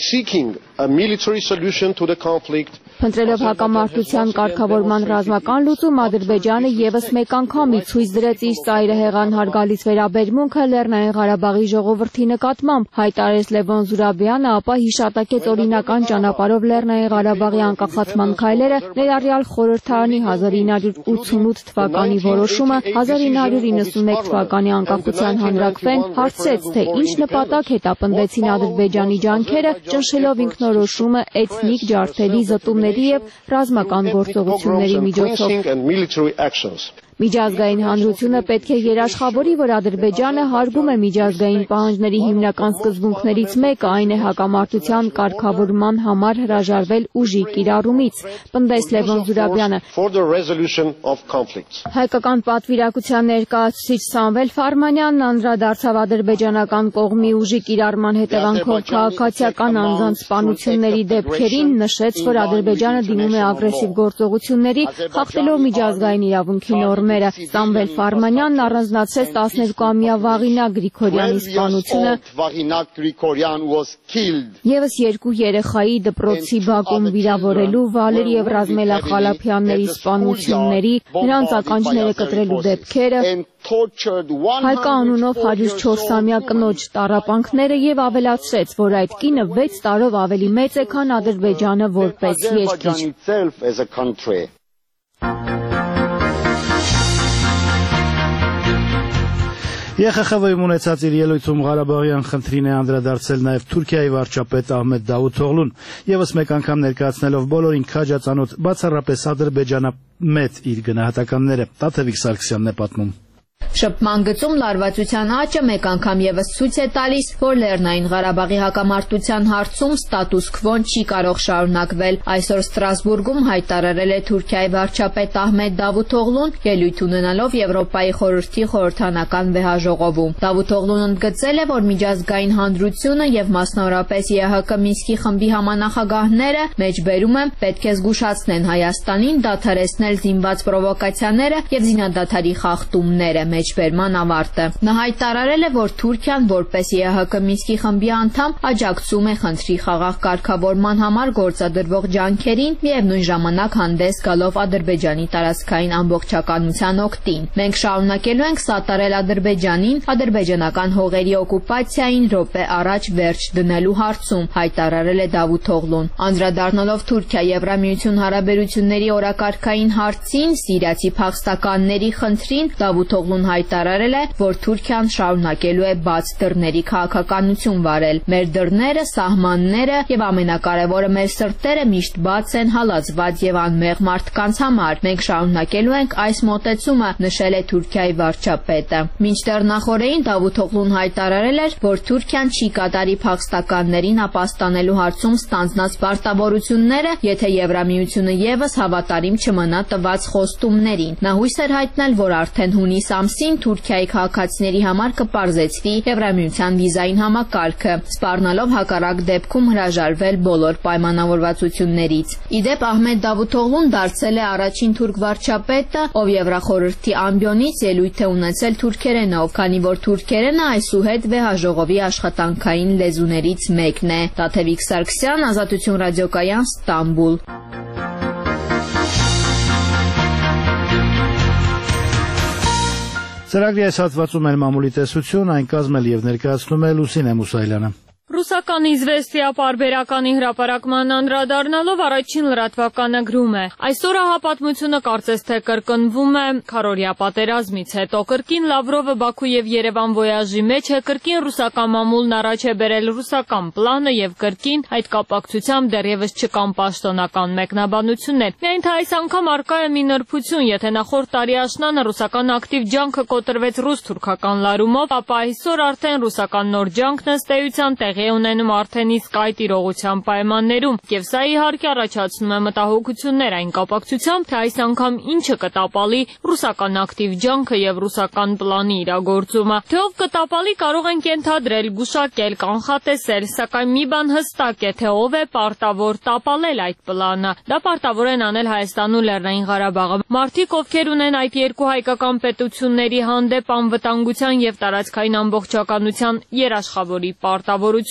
փնտրելով հակամարտության կարգավորման ռազմական լուծում, Ադրբեջանը եւս մեկ անգամ ի ցույց դրեց իր ծայրահեղան հարգալից վերաբերմունքը Լեռնային Ղարաբաղի ժողովրդի նկատմամբ, հայտարարեց Լևոն Զուրաբյանը, ապա հիշատակեց օրինական ճանապարհով Լեռնային Ղարաբաղի անկախացման քայլերը, ներառյալ խորհրդարանի հազար ինը հարյուր ութսունութ թվականի որոշումը, հազար ինը հարյուր իննսունմեկ թվականի անկախության հանրաքվեն, հարցրեց, թե ինչ նպատակ հետապնդեցին Ադրբեջանի ջանքերը, ճնշելով ինքնորոշումը էթնիկ ջարդերի, զտումների եւ ռազմական գործողությունների միջոցով։ Միջազգային հանրությունը պետք է երաշխավորի, որ Ադրբեջանը հարգում է միջազգային պահանջների հիմնական սկզբունքներից մեկը, այն է հակամարտության կարգավորման համար հրաժարվել ուժի կիրառումից, պնդեց Լևոն Զուրաբյանը։ Հայկական պատվիրակության ներկայացուցիչ Սամվել Ֆարմանյանն անդրադարձավ ադրբեջանական կողմի ուժի կիրառման հետևանքով քաղաքացիական անձանց սպանությունների դեպքերին, նշեց, որ Ադրբեջանը դիմում է ագրեսիվ գործողությունների, խախտելով միջազգային իրավունքի նորմերը։ Սամվել Ֆարմանյանն առանձնացրեց տասներկուամյա Վաղինակ Գրիգորյանի սպանությունը, եւս երկու երեխայի դպրոցի բակում վիրավորելու, Վալերի եւ Ռազմելա Խալափյանների սպանությունների, նրանց ականջները կտրելու դեպքերը, Հայկա անունով հարյուր չորսամյա կնոջ տառապանքները եւ ավելացրեց, որ այդ կինը վեց տարով ավելի մեծ է, քան Ադրբեջանը որպես երկիր։ ԵԽԽՎ-ում ունեցած իր ելույթում Ղարաբաղյան խնդրին է անդրադարձել նաև Թուրքիայի վարչապետ Ահմեդ Դավութօղլուն, եւս մեկ անգամ ներկայացնելով բոլորին քաջածանոթ բացառապես ադրբեջանամետ իր գնահատականները։ Տաթևիկ Սարգսյանն է պատմում։ Շփման գծում լարվածության աճը մեկ անգամ եւս ցույց է տալիս, որ Լեռնային Ղարաբաղի հակամարտության հարցում ստատուս քվոն չի կարող շարունակվել։ Այսօր Ստրասբուրգում հայտարարել է Թուրքիայի վարչապետ Ահմեդ Դավութօղլուն, ելույթ ունենալով Եվրոպայի խորհրդի խորհրդարանական վեհաժողովում։ Դավութօղլուն ընդգծել է, որ միջազգային հանրությունը եւ մասնավորապես ԵՀԿ Մինսկի խմբի համանախագահները մեջբերում են պետք է զգուշացնեն Հայաստանին դադարեցնել զինված պրովոկացիաները եւ զինադադարի խախտումները։ մեջբերման ավարտը։ Նա հայտարարել է, որ Թուրքիան որպես ԵԱՀԿ Մինսկի խմբի անդամ աջակցում է խնդրի խաղաղ կարգավորման համար գործադրվող ջանքերին, միևնույն ժամանակ հանդես գալով Ադրբեջանի տարածքային ամբողջականության օգտին։ Մենք շարունակելու ենք սատարել Ադրբեջանին ադրբեջանական հողերի օկուպացիային րոպե առաջ վերջ դնելու հարցում, հայտարարել է Դավութօղլուն։ Անդրադառնալով Թուրքիա-Եվրամիություն հարաբերությունների օրակարգային հարցին, սիրիացի փախստականների խնդրին, Դավութօղլուն հայտարարել է, որ Թուրքիան շարունակելու է բաց դռների քաղաքականություն վարել։ Մեր դռները, սահմանները եւ ամենակարևորը մեր սրտերը միշտ բաց են հալածված եւ անմեղ մարդկանց համար։ Մենք շարունակելու ենք այս մոտեցումը, նշել է Թուրքիայի վարչապետը։ Մինչդեռ նախորդին Դավութօղլուն հայտարարել էր, որ Թուրքիան չի կատարի փախստականներին ապաստանելու հարցում ստանձնած պարտավորությունները, եթե Եվրամիությունը եւս հավատարիմ չմնա տված խոստումներին։ Նա հույս էր հայտնել, որ արդեն հունիս ամսին Թուրքիայի քաղաքացիների համար կպարզեցվի Եվրամիության վիզային համակարգը, սպառնալով հակառակ դեպքում հրաժարվել բոլոր պայմանավորվածություններից։ Ի դեպ, Ահմեդ Դավութօղլուն դարձել է առաջին թուրք վարչապետը, ով Եվրախորհրդի ամբիոնից ելույթ է ունեցել թուրքերենով, քանի որ թուրքերենը այսուհետ վեհաժողովի աշխատանքային լեզուներից մեկն է։ Տաթևիկ Սարգսյան, Ազատություն ռադիոկայան, Ստամբուլ։ Ծրագրի այս հատվածում էլ մամուլի տեսություն, այն կազմել եւ ներկայացնում է Լուսինե Մուսայելյանը։ Ռուսական «Իզվեստիա» պարբերականի հրապարակման անդրադառնալով առաջին լրատվականը գրում է. այսօր հապատմությունը կարծես թե կրկնվում է քառօրյա պատերազմից հետո։ Կրկին Լավրովը Բաքու եւ Երևան վոյաժի մեջ է, կրկին ռուսական մամուլն առաջ է բերել ռուսական պլանը եւ կրկին այդ կապակցությամբ դեռևս չկան պաշտոնական մեկնաբանություններ։ Միայն թե այս անգամ արկա է մի նրբություն, եթե նախորդ տարի աշնանը ռուսական ակտիվ ջանքը կոտրվեց ռուս-թուրքական լարումով, ապա այսօր արդեն ռուսական նոր ջանքն ըստ էության տեղի է ունենում արդեն իսկ այդ իրողության պայմաններում, եւ սա իհարկե առաջացնում է մտահոգություններ այն կապակցությամբ, թե այս անգամ ինչը կտապալի ռուսական ակտիվ ջանքը եւ ռուսական պլանի իրագործումը։ Թե ով կտապալի կարող ենք ենթադրել, գուշակել, կանխատեսել, սակայն մի բան հստակ է, թե ով է պարտավոր տապալել այդ պլանը։ Դա պարտավոր են անել Հայաստանն ու Լեռնային Ղարաբաղը։ Մարդիկ, ովքեր ունեն այդ երկու հայկական պետությունների հանդեպ անվտանգության եւ տարածքային ամբողջականության երաշխավորի պարտավորություն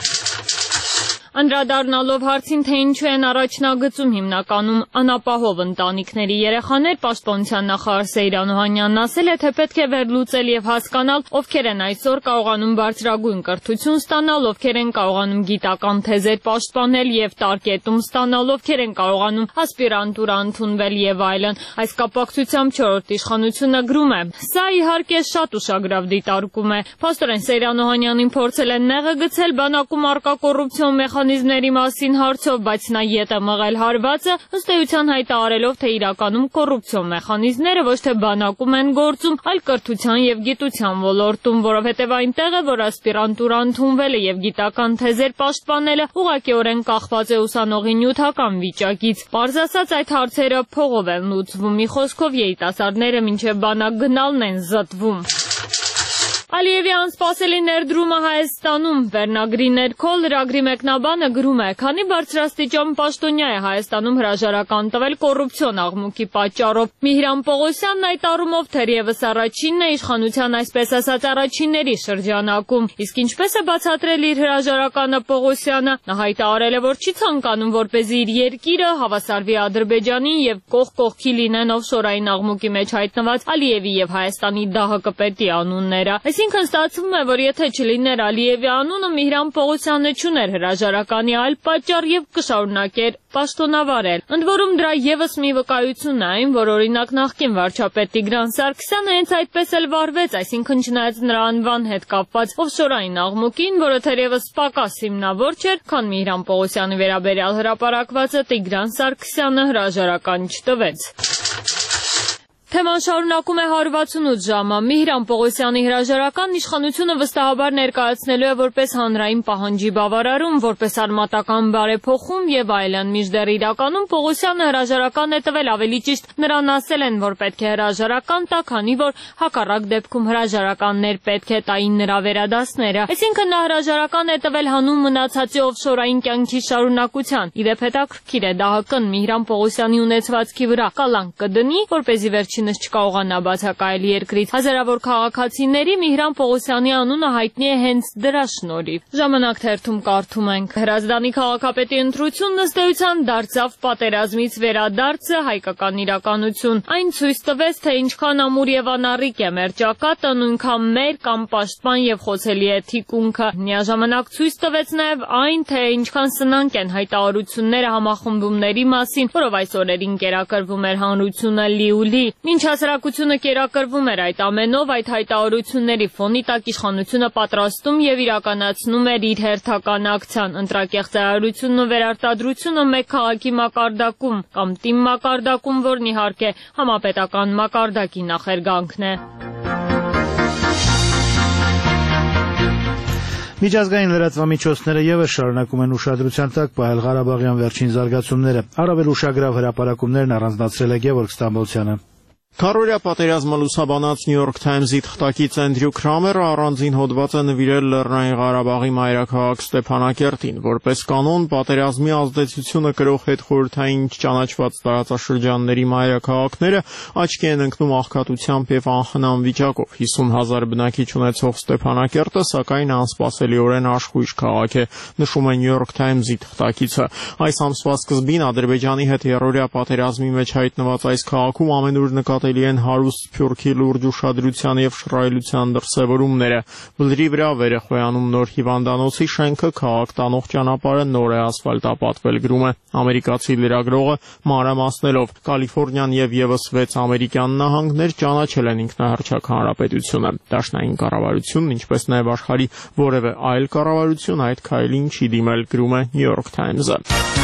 Անդրադառնալով հարցին, թե ինչու են առաջնագծում հիմնականում անապահով ընտանիքների երեխաներ, Պաշտպանության նախարար Սեյրան Օհանյանն ասել է, թե պետք է վերլուծել եւ հասկանալ, ովքեր են այսօր կարողանում բարձրագույն կրթություն ստանալ, ովքեր են կարողանում գիտական թեզեր պաշտպանել եւ տարկետում ստանալ, ովքեր են կարողանում ասպիրանտուրա ընդունվել եւ այլն։ Այս կապակցությամբ չորրորդ իշխանությունը գրում է. Սա իհարկե շատ ուշագրավ դիտարկում է։ Փաստորեն Սեյրան Օհանյանին փորձել են նեղը գցել բանակում առկա կոռուպցիոն մեխանիզմների մասին հարցով, բայց նա ետ է մղել հարվածը, ըստ էության հայտարարելով, թե իրականում կոռուպցիոն մեխանիզմները ոչ թե բանակում են գործում, այլ կրթության եւ գիտության ոլորտում, որովհետեւ այնտեղ է, որ ասպիրանտուրա ընդունվելը եւ գիտական թեզեր պաշտպանելը ուղղակիորեն կախված է ուսանողի նյութական վիճակից։ Պարզ ասած, այդ հարցերը փողով են լուծվում, մի խոսքով երիտասարդները մինչեւ բանակ գնալն են զտվում։ Ալիևի անսպասելի ներդրումը Հայաստանում վերնագրի ներքո լրագրի մեկնաբանը գրում է. քանի բարձրաստիճան պաշտոնյա է Հայաստանում հրաժարական տվել կոռուպցիոն աղմուկի պատճառով։ Միհրան Պողոսյանն այդ առումով թերևս առաջինն է իշխանության այսպես ասած առաջինների շրջանակում։ Իսկ ինչպես է բացատրել իր հրաժարականը Պողոսյանը, նա հայտարարել է, որ չի ցանկանում, որպեսզի իր երկիրը հավասարվի Ադրբեջանին եւ կողք կողքի լինեն օֆշորային աղմուկի մեջ հայտնված Ալիևի եւ Հայաստանի դահակպետի անունները։ Այսինքն ստացվում է, որ եթե չլիներ Ալիևի անունը, Միհրան Պողոսյանը չուներ հրաժարականի այլ պատճառ եւ կշարունակեր պաշտոնավարել։ Ընդ որում դրա եւս մի վկայությունն է այն, որ օրինակ նախկին վարչապետ Տիգրան Սարգսյանը հենց այդպես էլ վարվեց, այսինքն չնայած նրա անվան հետ կապված օֆշորային աղմուկին, որը թերևս պակաս հիմնավոր չէր, քան Միհրան Պողոսյանի վերաբերյալ հրապարակվածը, Տիգրան Սարգսյանը հրաժարական չտվեց։ Թեման շարունակում է հարյուր վաթսունութ ժամը։ Միհրան Պողոսյանի հրաժարականն իշխանությունը վստահաբար ներկայացնելու է որպես հանրային պահանջի բավարարում, որպես արմատական բարեփոխում եւ այլն։ Մինչդեռ իրականում Պողոսյանը հրաժարական է տվել, ավելի ճիշտ նրան ասել են, որ պետք է հրաժարական տա, քանի որ հակառակ դեպքում հրաժարականներ պետք է տային նրա վերադասները։ Այսինքն նա հրաժարական է տվել հանուն մնացածի օֆշորային կյանքի շարունակության։ Ի դեպ հետաքրքիր է, ԴԱՀԿ-ն Միհրան Պողոսյանի ունեցվածքի վրա կալանք կդնի, որպեսզի վերջին վերջինս չկարողանա բացակայել երկրից։ Հազարավոր քաղաքացիների Միհրան Պողոսյանի անունը հայտնի է հենց դրա շնորհիվ։ Ժամանակ թերթում կարդում ենք. Հրազդանի քաղաքապետի ընտրությունն ըստ էության դարձավ պատերազմից վերադարձը հայկական իրականություն։ Այն ցույց տվեց, թե ինչքան ամուր եւ անառիկ է մեր ճակատը, նույնքան մեր կամ պաշտպան եւ խոցելի է թիկունքը։ Միաժամանակ ցույց տվեց նաեւ այն, թե ինչքան սնանկ են հայտարարությունները համախմբումների մասին, որով այս օրերին կերակրվում էր հանրությունը լիուլի։ Մինչ հասարակությունը կերակրվում էր այդ ամենով, այդ հայտարարությունների ֆոնի տակ իշխանությունը պատրաստում եւ իրականացնում էր իր հերթական ակցիան՝ ընտրակեղծարարությունն ու վերարտադրությունը մեկ քաղաքի մակարդակում կամ տիմ մակարդակում, որն իհարկե համապետական մակարդակի նախերգանքն է։ Միջազգային լրատվամիջոցները ևս շարունակում են ուշադրության տակ պահել Ղարաբաղյան վերջին զարգացումները։ Առավել ուշագրավ հրապարակումներն առանձնացրել է Գևորգ Ստամբոլցյանը։ Քարորյա պատերազմը լուսաբանած New York Times-ի թղթակից Էնդրյու Քրամերը առանձին հոդված է նվիրել Լեռնային Ղարաբաղի մայրաքաղաք Ստեփանակերտին, որպես կանոն պատերազմի ազդեցությունը կրող հետխորհրդային չճանաչված տարածաշրջանների մայրաքաղաքները աչքի են ընկնում աղքատությամբ եւ անխնամ վիճակով։ հիսուն հազար բնակիչ ունեցող Ստեփանակերտը, սակայն անսպասելիորեն աշխույժ քաղաք է, նշում է New York Times-ի թղթակիցը։ Այս ամսվա սկզբին Ադրբեջանի հետ երրորդյա պատերազմի մեջ հայտնված այս քաղաքում ամենուր նկատելի են հարուստ Սփյուռքի լուրջ ուշադրության եւ շռայլության դրսեւորումները։ Բլրի վրա վեր է խոյանում նոր հիվանդանոցի շենքը, քաղաք տանող ճանապարհը նոր է ասֆալտապատվել, գրում է ամերիկացի լրագրողը մանրամասնելով։ Կալիֆոռնիան եւ եւս վեց ամերիկյան նահանգներ ճանաչել են ինքնահռչակ հանրապետությունը։ Դաշնային կառավարությունն, ինչպես նաեւ աշխարհի որևէ այլ կառավարություն այդ քայլին չի դիմել, գրում է New York Times-ը։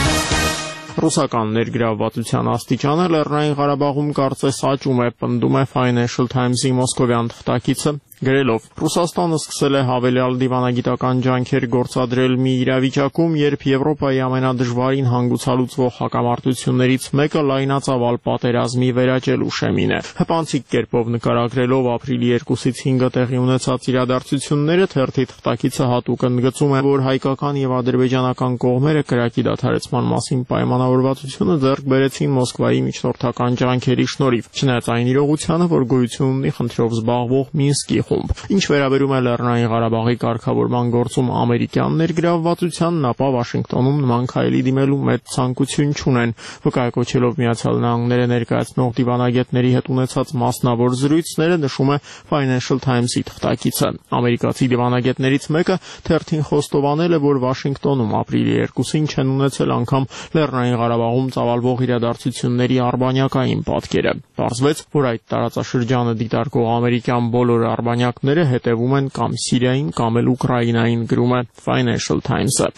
Ռուսական ներգրավվածության աստիճանը Լեռնային Ղարաբաղում կարծես աճում է, պնդում է Financial Times-ի մոսկովյան թղթակիցը, գրելով. Ռուսաստանը սկսել է հավելյալ դիվանագիտական ջանքեր գործադրել մի իրավիճակում, երբ Եվրոպայի ամենադժվարին հանգուցալուծվող հակամարտություններից մեկը լայնածավալ պատերազմի վերաճելու շեմին է։ Հպանցիկ կերպով նկարագրելով ապրիլի երկուսից հինգը տեղի ունեցած իրադարձությունները, թերթի թղթակիցը հատուկ ընդգծում է, որ հայկական եւ ադրբեջանական կողմերը կրակի դադարեցման մասին պայմանավորվածությունը ձեռք բերեցին Մոսկվայի միջնորդական ջանքերի շնորհիվ, չնայած այն իրողությանը, որ գոյություն ունի խնդրով զբաղվող Մինսկի խումբ։ Ինչ վերաբերում է Լեռնային Ղարաբաղի կարգավորման գործում ամերիկյան ներգրավվածությանն, ապա Վաշինգտոնում նման քայլի դիմելու մեծ ցանկություն չունեն, վկայակոչելով Միացյալ Նահանգները ներկայացնող դիվանագետների հետ ունեցած մասնավոր զրույցները, նշում է Financial Times-ի թղթակիցը։ Ամերիկացի դիվանագետներից մեկը թերթին խոստովանել է, որ Վաշինգտոնում ապրիլի երկուսին չեն ունեցել անգամ Լեռնային Ղարաբաղում ծավալվող իրադարձությունների արբանյակային պատկերը։ Պարզվեց, որ այդ տարածաշրջանը դիտարկող ամերիկյան բոլոր արբանյակները հետևում են կամ Սիրիային, կամ էլ Ուկրաինային, գրում է Financial Times-ը։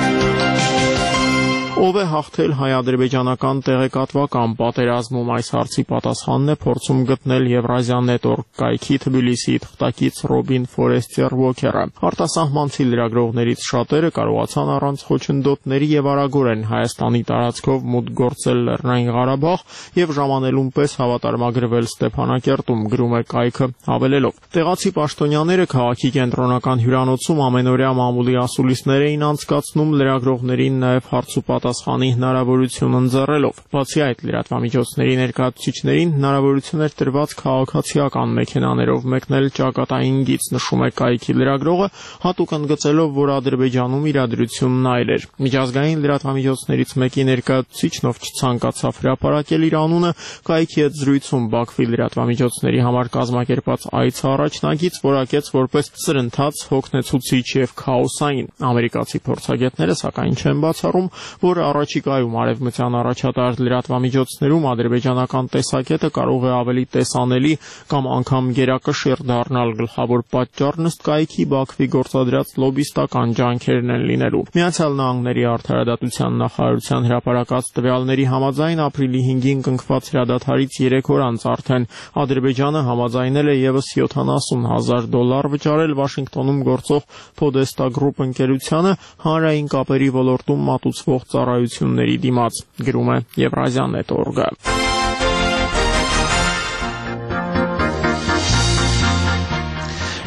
Ով է հաղթել հայ-ադրբեջանական տեղեկատվական պատերազմում, այս հարցի պատասխանն է փորձում գտնել Եվրազիա Network կայքի Թբիլիսիի թղթակից Ռոբին Ֆորեստեր Ուոքերը։ Արտասահմանցի լրագրողներից շատերը կարողացան առանց խոչընդոտների եւ արագորեն Հայաստանի տարածքով մուտք գործել Լեռնային Ղարաբաղ եւ ժամանելուն պես հավատարմագրվել Ստեփանակերտում, գրում է կայքը, հավելելով. Տեղացի պաշտոնյաները քաղաքի կենտրոնական հյուրանոցում ամենօրյա մամուլի ասուլիսներ էին անցկացնում, լրագրողներին նաեւ հարց ու պատասխանի հնարավորություն ընձեռելով։ Բացի այդ, լրատվամիջոցների ներկայացուցիչներին հնարավորություն էր տրված քաղաքացիական մեքենաներով մեկնել ճակատային գիծ, նշում է կայքի լրագրողը, հատուկ ընդգծելով, որ Ադրբեջանում իրադրությունն այլ էր։ Միջազգային լրատվամիջոցներից մեկի ներկայացուցիչն, ով չցանկացավ հրապարակել իր անունը, կայքի հետ զրույցում Բաքվի լրատվամիջոցների համար կազմակերպած այցը առաջնագիծ որակեց որպես սրընթաց, հոգնեցուցիչ եւ քաոսային։ Ամերիկացի փորձագետները սակայն չեն բացառում, որ առաջիկայում արևմտյան առաջատար լրատվամիջոցներում ադրբեջանական տեսակետը կարող է ավելի տեսանելի կամ անգամ գերակշիռ դառնալ, գլխավոր պատճառն ըստ կայքի Բաքվի գործադրած լոբիստական ջանքերն են լինելու։ Միացյալ Նահանգների արդարադատության նախարարության հրապարակած տվյալների համաձայն ապրիլի հինգին կնքված հրադադարից երեք օր անց արդեն Ադրբեջանը համաձայնել է եւս յոթանասուն հազար դոլար վճարել Վաշինգտոնում գործող Podesta Group ընկերությանը հանրային կապերի ոլորտում մատուցվող ծառայությունների դիմաց, գրում է Եվրազիա Network-ը։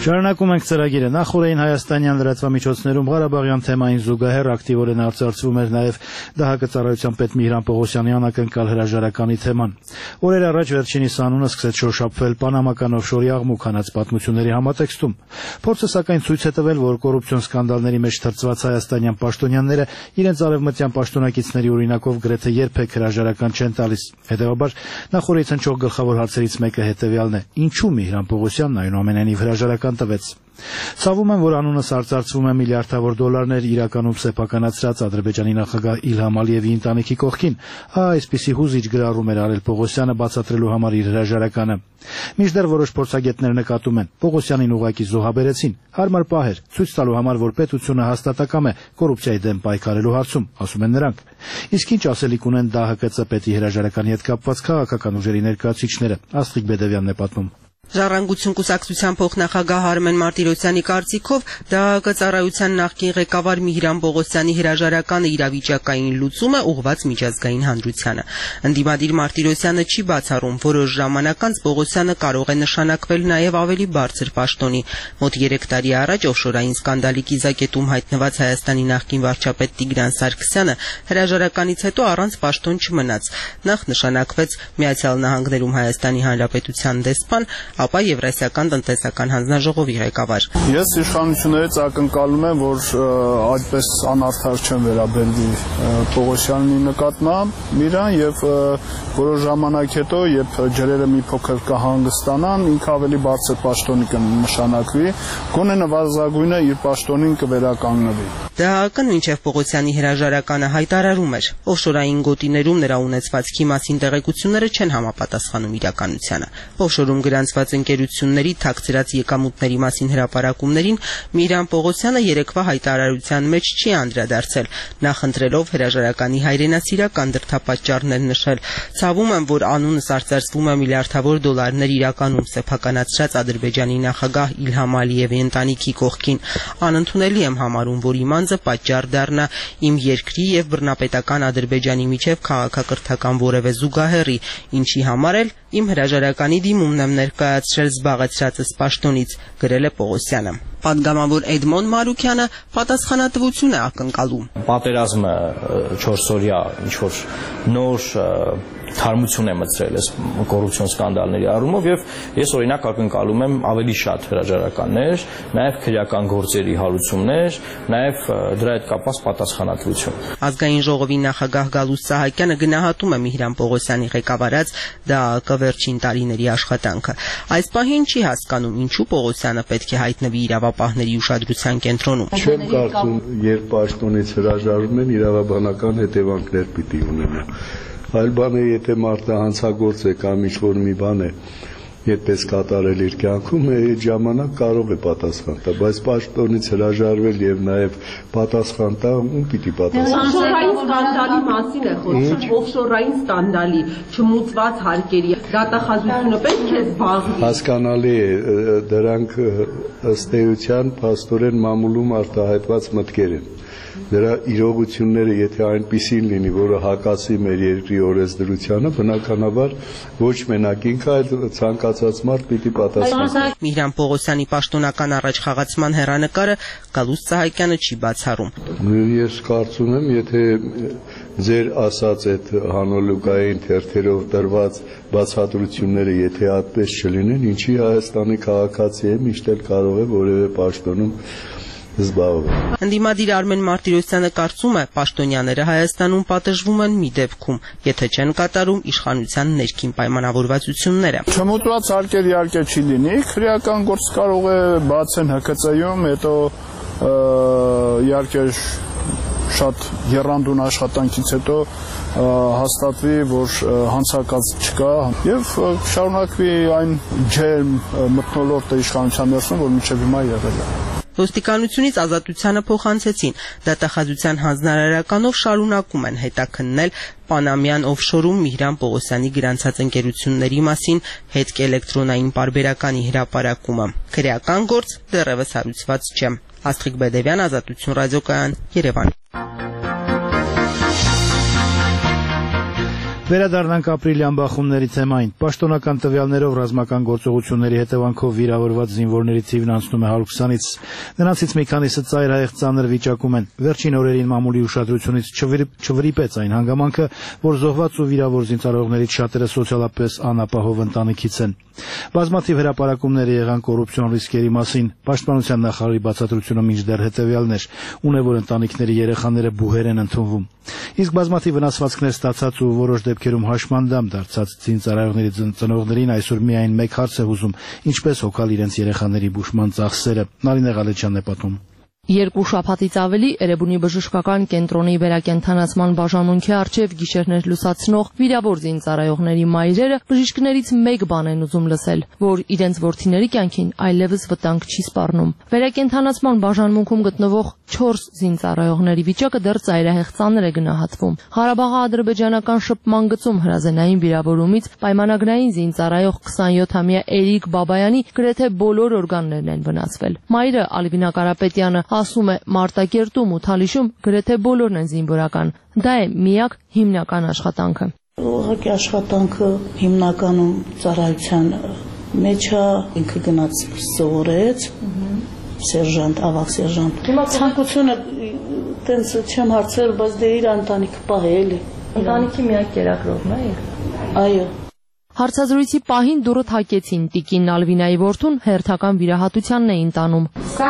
Շարունակում ենք ծրագիրը։ Նախորդին հայաստանյան լրատվամիջոցներում Ղարաբաղյան թեմային զուգահեռ ակտիվորեն արձարծվում էր նաև դահակծառայության պետ Միհրան Պողոսյանի անակնկալ հրաժարականի թեման։ Օրեր առաջ վերջինիս անունը սկսեց շոշափվել պանամական օֆշորի աղմուկ հանած պատմությունների համատեքստում։ Փորձը սակայն ցույց է տվել, որ կոռուպցիոն սկանդալների մեջ թրծված հայաստանյան պաշտոնյաները իրենց արևմտյան պաշտոնակիցների օրինակով գրեթե երբեք հրաժարական չեն տալիս։ Հետևաբար նախորդից հնչող գլխավոր հարցերից մեկը հետևյալն է. ինչու Միհրան Պողոսյանն այնուամենայնիվ հրաժարական տվեց։ Ցավում եմ, որ անունս արձարծվում է միլիարդավոր դոլարներ իրականում սեփականացրած Ադրբեջանի նախագահ Իլհամ Ալիևի ընտանիքի կողքին։ Ահա այսպիսի հուզիչ գրառում էր արել Պողոսյանը բացատրելու համար իր հրաժարականը։ Մինչդեռ որոշ փորձագետներ նկատում են, Պողոսյանին ուղղակի զոհաբերեցին, հարմար պահ էր, ցույց տալու համար, որ պետությունը հաստատակամ է կոռուպցիայի դեմ պայքարելու հարցում, ասում են նրանք։ Իսկ ինչ ասելիք ունեն ԴՀԿՑ պետի հրաժարականի հետ կապված քաղաքական ուժերի ներկայացուցիչները։ Աստղիկ Բեդևյանն է պատմում։ Ժառանգություն կուսակցության փոխնախագահ Արմեն Մարտիրոսյանի կարծիքով ԴՀԿ ծառայության նախկին ղեկավար Միհրան Պողոսյանի հրաժարականը իրավիճակային լուծում է ուղղված միջազգային հանրությանը։ Ընդդիմադիր Մարտիրոսյանը չի բացառում, որոշ ժամանակ անց Պողոսյանը կարող է նշանակվել նաև ավելի բարձր պաշտոնի։ Մոտ երեք տարի առաջ օֆշորային սկանդալի կիզակետում հայտնված Հայաստանի նախկին վարչապետ Տիգրան Սարգսյանը հրաժարականից հետո առանց պաշտոն չմնաց։ Նախ նշանակվեց Միացյալ Նահանգներում Հայաստանի Հանրապետության դեսպան, ապա Եվրասիական տնտեսական հանձնաժողովի ղեկավար։ Ես իշխանություններից ակնկալում եմ, որ այդպես անարդար չեն վերաբերվի Պողոսյանի նկատմամբ Միհրան եւ որոշ ժամանակ հետո, երբ ջրերը մի փոքր կհանգստանան, ինքը ավելի բարձր պաշտոնի կնշանակվի, գոնե նվազագույնը իր պաշտոնին կվերականգնվի։ ԴՀԿ-ն մինչև Պողոսյանի հրաժարականը հայտարարում էր, օֆշորային գոտիներում նրա ունեցվածքի մասին տեղեկությունները չեն համապատասխանում իրականությանը։ Օֆշորում գրանցված ընկերությունների թաքցրած եկամուտների մասին հրապարակումներին Միհրան Պողոսյանը երեկվա հայտարարության մեջ չի անդրադարձել, նախընտրելով հրաժարականի հայրենասիրական դրդապատճառներ նշել։ Ցավում եմ, որ անունս արձարծվում է միլիարդավոր դոլարներ իրականում սեփականացրած Ադրբեջանի նախագահ Իլհամ Ալիևի ընտանիքի կողքին։ Անընդունելի եմ համարում, որ իմ անձը պատճառ դառնա իմ երկրի եւ բռնապետական Ադրբեջանի միջև քաղաքակրթական որևէ զուգահեռի, ինչի համար էլ իմ հրաժարականի դիմումն եմ ներկայացրել զբաղեցրածս պաշտոնից, գրել է Պողոսյանը։ Պատգամավոր Էդմոն Մարուկյանը պատասխանատվություն է ակնկալում։ Պատերազմը չորսօրյա ինչ որ նոր թարմություն է մտցրել այս կոռուպցիոն սկանդալների առումով եւ ես օրինակ ակնկալում եմ ավելի շատ հրաժարականներ, նաեւ քրեական գործերի հարուցումներ, նաեւ դրա հետ կապված պատասխանատվություն։ Ազգային ժողովի նախագահ Գալուստ Սահակյանը գնահատում է Միհրան Պողոսյանի ղեկավարած ԴՀԿ վերջին տարիների աշխատանքը։ Այս պահին չի հասկանում, ինչու Պողոսյանը պետք է հայտնվի իրավապահների ուշադրության կենտրոնում։ Չեմ կարծում, երբ պաշտոնից հրաժարվում են, իրավաբանական հետևանքներ պիտի ունենա։ Այլ բան է, եթե մարդը հանցագործ է կամ ինչ-որ մի բան է, այդպես կատարել իր կյանքում, այդ ժամանակ կարող է պատասխան տա, բայց պաշտոնից հրաժարվել եւ նաեւ պատասխան տա, ում պիտի պատասխան։ Օֆշորային սկանդալի մասին է խոսքը, օֆշորային սկանդալի, չմուծված հարկերի դատախազությունը պետք է զբաղվի։ Հասկանալի է, դրանք ըստ էության փաստորեն մամուլում արտահայտված մտքեր են։ Դրա իրողությունները, եթե այնպիսին լինի, որը հակասի մեր երկրի օրենսդրությանը, բնականաբար ոչ մենակ ինքը, այլ ցանկացած մարդ պիտի պատասխանի։ Միհրան Պողոսյանի պաշտոնական առաջխաղացման հեռանկարը Գալուստ Սահակյանը չի բացառում։ Ես կարծում եմ, եթե ձեր ասած այդ հանոլուկային թերթերով տրված բացատրությունները, եթե այդպես չլինեն, ինչի Հայաստանի քաղաքացի է միշտ էլ կարող է որևէ պաշտոնում զբաղվել։ Ընդդիմադիր Արմեն Մարտիրոսյանը կարծում է, պաշտոնյաները Հայաստանում պատժվում են մի դեպքում, եթե չեն կատարում իշխանության ներքին պայմանավորվածությունները։ Չմուծված հարկեր իհարկե չի լինի, քրեական գործ կարող է բացեն ՀԿՑ-ում, հետո իհարկե շատ եռանդուն աշխատանքից հետո հաստատվի, որ հանցակաց չկա եւ շարունակվի այն ջերմ մթնոլորտը իշխանության ներսում, որ մինչեւ հիմա եղել է։ Ոստիկանությունից ազատությանը փոխանցեցին, դատախազության հանձնարարականով շարունակում են հետաքննել Պանամյան օֆշորում Միհրան Պողոսյանի գրանցած ընկերությունների մասին հետք էլեկտրոնային պարբերականի հրապարակումը։ Քրեական գործ դեռևս հարուցված չէ։ Աստղիկ Բեդևյան, Ազատություն ռադիոկայան, Երևան։ Վերադառնանք ապրիլյան բախումների թեմային։ Պաշտոնական տվյալներով ռազմական գործողությունների հետևանքով վիրավորված զինվորների թիվն անցնում է հարյուր քսանից։ Նրանցից մի քանիսը ծայրահեղ ծանր վիճակում են։ Վերջին օրերին մամուլի ուշադրությունից չվրիպեց այն հանգամանքը, որ զոհված ու վիրավոր զինծառայողներից շատերը սոցիալապես անապահով ընտանիքից են։ Բազմաթիվ հրապարակումներ եղան կոռուպցիոն ռիսկերի մասին։ Պաշտպանության նախարարի բացատրությունը մինչդեռ հետևյալն էր՝ ունե որ ընտանիքների երեխաները բուհեր են ընդունվում։ Իսկ բազմաթիվ վնասվածքներ ստացած ու որոշ դեպքերում հաշմանդամ դարձած զինծառայողների ծնողներին այսօր միայն մեկ հարց է հուզում՝ ինչպես հոգալ իրենց երեխաների բուժման ծախսերը։ Նարինե Ղալեչյանն է պատմում։ Երկու շաբաթից ավելի Էրեբունի բժշկական կենտրոնի վերակենդանացման բաժանմունքի առջև գիշերներ լուսացնող վիրավոր զինծառայողների մայրերը բժիշկներից մեկ բան են ուզում լսել, որ իրենց որդիների կյանքին այլևս վտանգ չի սպառնում։ Վերակենդանացման բաժանմունքում գտնվող չորս զինծառայողների վիճակը դեռ ծայրահեղ ծանր է գնահատվում։ Ղարաբաղի ադրբեջանական շփման գծում հրազենային վիրավորումից պայմանագրային զինծառայող քսանյոթամյա Էրիկ Բաբայանի գրեթե բոլոր օրգաններն են վնասվել։ Մայրը Ալվինա Կարապետյանը ասում է Մարտակերտում ու Թալիշում գրեթե բոլորն են զինվորական։ Դա է միակ հիմնական աշխատանքը։ Ուղղակի աշխատանքը հիմնականում ծառայության մեջ է, ինքը գնաց սովորեց, սերժանտ, ավագ սերժանտ։ Հիմա ցանկությունը տենց չեմ հարցրել, բայց դե իր ընտանիքը պահել է։ Ընտանիքի միակ կերակրողն է։ Այո։ Հարցազրույցի պահին դուռը թակեցին, տիկին Ալվինայի որդուն հերթական վիրահատությանն էին տանում։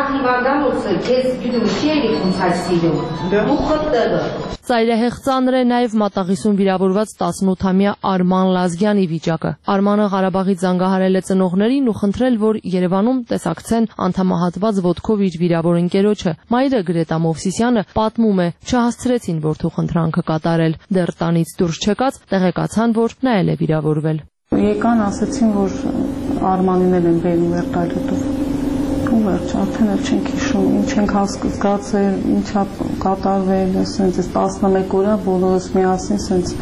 Ծայրահեղ ծանր է նաև մատաղիսում վիրավորված տասնութամյա Արման Լազգյանի վիճակը։ Արմանը Ղարաբաղից զանգահարել է ծնողներին ու խնդրել, որ Երևանում տեսակցեն անդամահատված ոտքով իր վիրավոր ընկերոջը։ Մայրը Գրետա Մովսիսյանը պատմում է, չհասցրեցին որդու խնդրանքը կատարել։ Դեռ տանից դուրս չեկած տեղեկացան, որ նա էլ է վիրավորվել։ Եկան, ասացին, որ Արմանին էլ են բերում վերտալյոտով։ Ու վերջ, արդեն էլ չենք հիշում, ինչ ենք հասկացել, ինչա կատարվել, ասենց այս տասնմեկ օր բոլորս միասին ասենց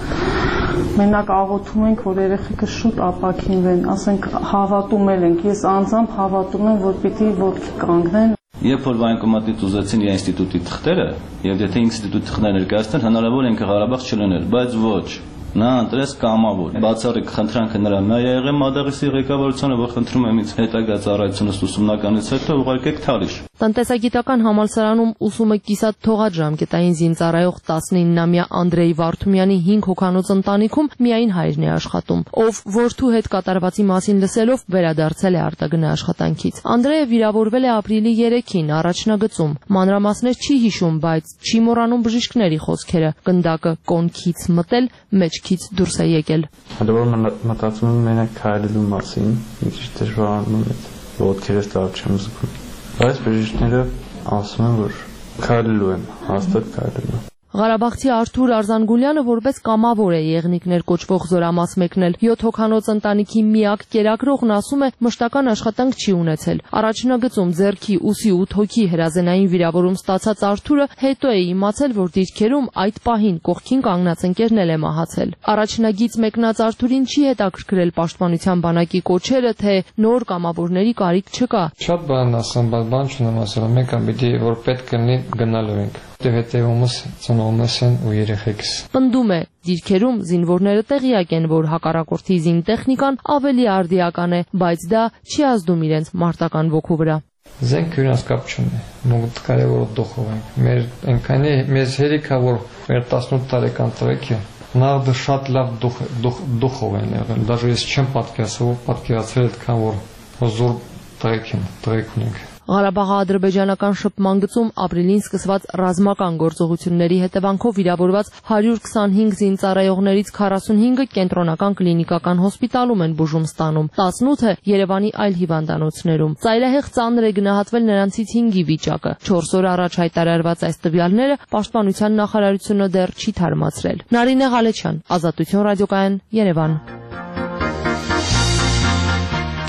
մենակ աղոթում ենք, որ երեխեքը շուտ ապաքինվեն, ասենք հավատում ենք, ես անձամբ հավատում եմ, որ պիտի ոտքի կանգնեն։ Երբ որ վայնկոմատից ուզեցին իր ինստիտուտի թղթերը, եւ եթե ինստիտուտի թղթերը ներկայացնեն, հնարավոր է ինքը Ղարաբաղ չլիներ, բայց ոչ։ Նա ընտրեց կամավոր։ Բացառիկ խնդրանքը նրան նա եղել Մադաղիսի ղեկավարությանը, որ խնդրում եմ ինձ հետագա ծառայությունս ուսումնականից հետո ուղարկեք Թալիշ։ Տնտեսագիտական համալսարանում ուսումը կիսատ թողած ժամկետային զինծառայող տասնիննամյա Անդրեյ Վարդումյանի հինգ հոգանոց ընտանիքում միայն հայրն է աշխատում, ով որդու հետ կատարվածի մասին լսելով վերադարձել է արտագնա աշխատանքից։ Անդրեյը վիրավորվել է ապրիլի երեքին առաջնագծում։ Մանրամասներ չի հիշում, բայց չի մոռանում բժիշկների խոսքերը։ Գնդակը կոնքից մտել, մեջքից դուրս է եկել։ Հələ որ մտածում եմ մենակ քայլելու մասին, մի քիչ դժվարանում է, ոտքերս լավ չեմ զգում։ Բայց բժիշկները ասում են, որ քայլելու եմ, հաստատ քայլելու եմ։ Ղարաբաղցի Արթուր Արզանգուլյանը որպես կամավոր է եղնիկներ կոչվող զորամաս մեկնել։ Յոթ հոգանոց ընտանիքի միակ կերակրողն ասում է մշտական աշխատանք չի ունեցել։ Առաջնագծում ձեռքի, ուսի ու թոքի հրազենային վիրավորում ստացած Արթուրը հետո է իմացել, որ դիրքերում այդ պահին կողքին կանգնած ընկերն էլ է մահացել։ Առաջնագից մեկնած Արթուրին չի հետաքրքրել պաշտպանության բանակի կոչերը, թե նոր կամավորների կարիք չկա։ Շատ բան ասեմ, բայց բան չունեմ ասել, մեկ ամ պիտի որ պետք կլինի գնալու ենք։ Հետևումս ծնողներս են ու երեխեքս։ Պնդում է, դիրքերում զինվորները տեղյակ են, որ հակառակորդի զինտեխնիկան ավելի արդիական է, բայց դա չի ազդում իրենց մարտական ոգու վրա։ Զենք իրենց կապ չունի, մոտ կարևոր դոխով ենք։ Մեր այնքանի մեզ հերիքա, որ մեր տասնութ տարեկան տղեկը նախ շատ լավ դոխով են եղել։ Դաժե ես չեմ պատկերացել, պատկերացրել այդքան որ զոր տղեկ են, տղեկ ունենք։ Ղարաբաղի ադրբեջանական շփման գծում ապրիլին սկսված ռազմական գործողությունների հետևանքով վիրավորված հարյուր քսանհինգ զինծառայողներից քառասունհինգը կենտրոնական կլինիկական հոսպիտալում են բուժում ստանում, տասնութը Երևանի այլ հիվանդանոցներում։ Ծայրահեղ ծանր է գնահատվել նրանցից հինգի վիճակը։ Չորս օր առաջ հայտարարված այս տվյալները պաշտպանության նախարարությունը դեռ չի թարմացրել։ Նարինե Ղալեչյան, Ազատություն ռադիոկայան, Երևան։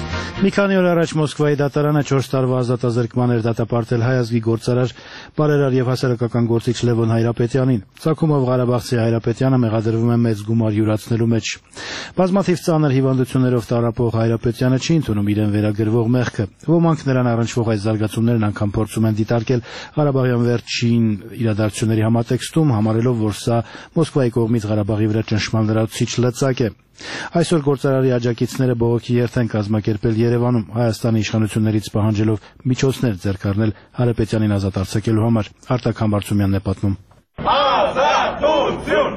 Մի քանի օր առաջ Մոսկվայի դատարանը չորս տարվա ազատազրկման էր դատապարտել հայ ազգի գործարար, բարերար եւ հասարակական գործիչ Լևոն Հայրապետյանին։ Ցակումով Ղարաբաղցի Հայրապետյանը մեղադրվում է մեծ գումար յուրացնելու մեջ։ Բազմաթիվ ծանր հիվանդություններով տառապող Հայրապետյանը չի ընդունում իրեն վերագրվող մեղքը։ Ոմանք նրան առնչվող այս զարգացումներն անգամ փորձում են դիտարկել Ղարաբաղյան վերջին իրադարձությունների համատեքստում, համարելով, որ սա Մոսկվայի կողմից Ղարաբաղի վրա ճնշման լրացուցիչ լծակ է։ Այսօր գործարարի աջակիցները բողոքի երթ են կազմակերպել Երևանում, Հայաստանի իշխանություններից պահանջելով միջոցներ ձեռք առնել Հայրապետյանին ազատ արձակելու համար։ Արտակ Համբարձումյանն է պատմում։ Ազատություն!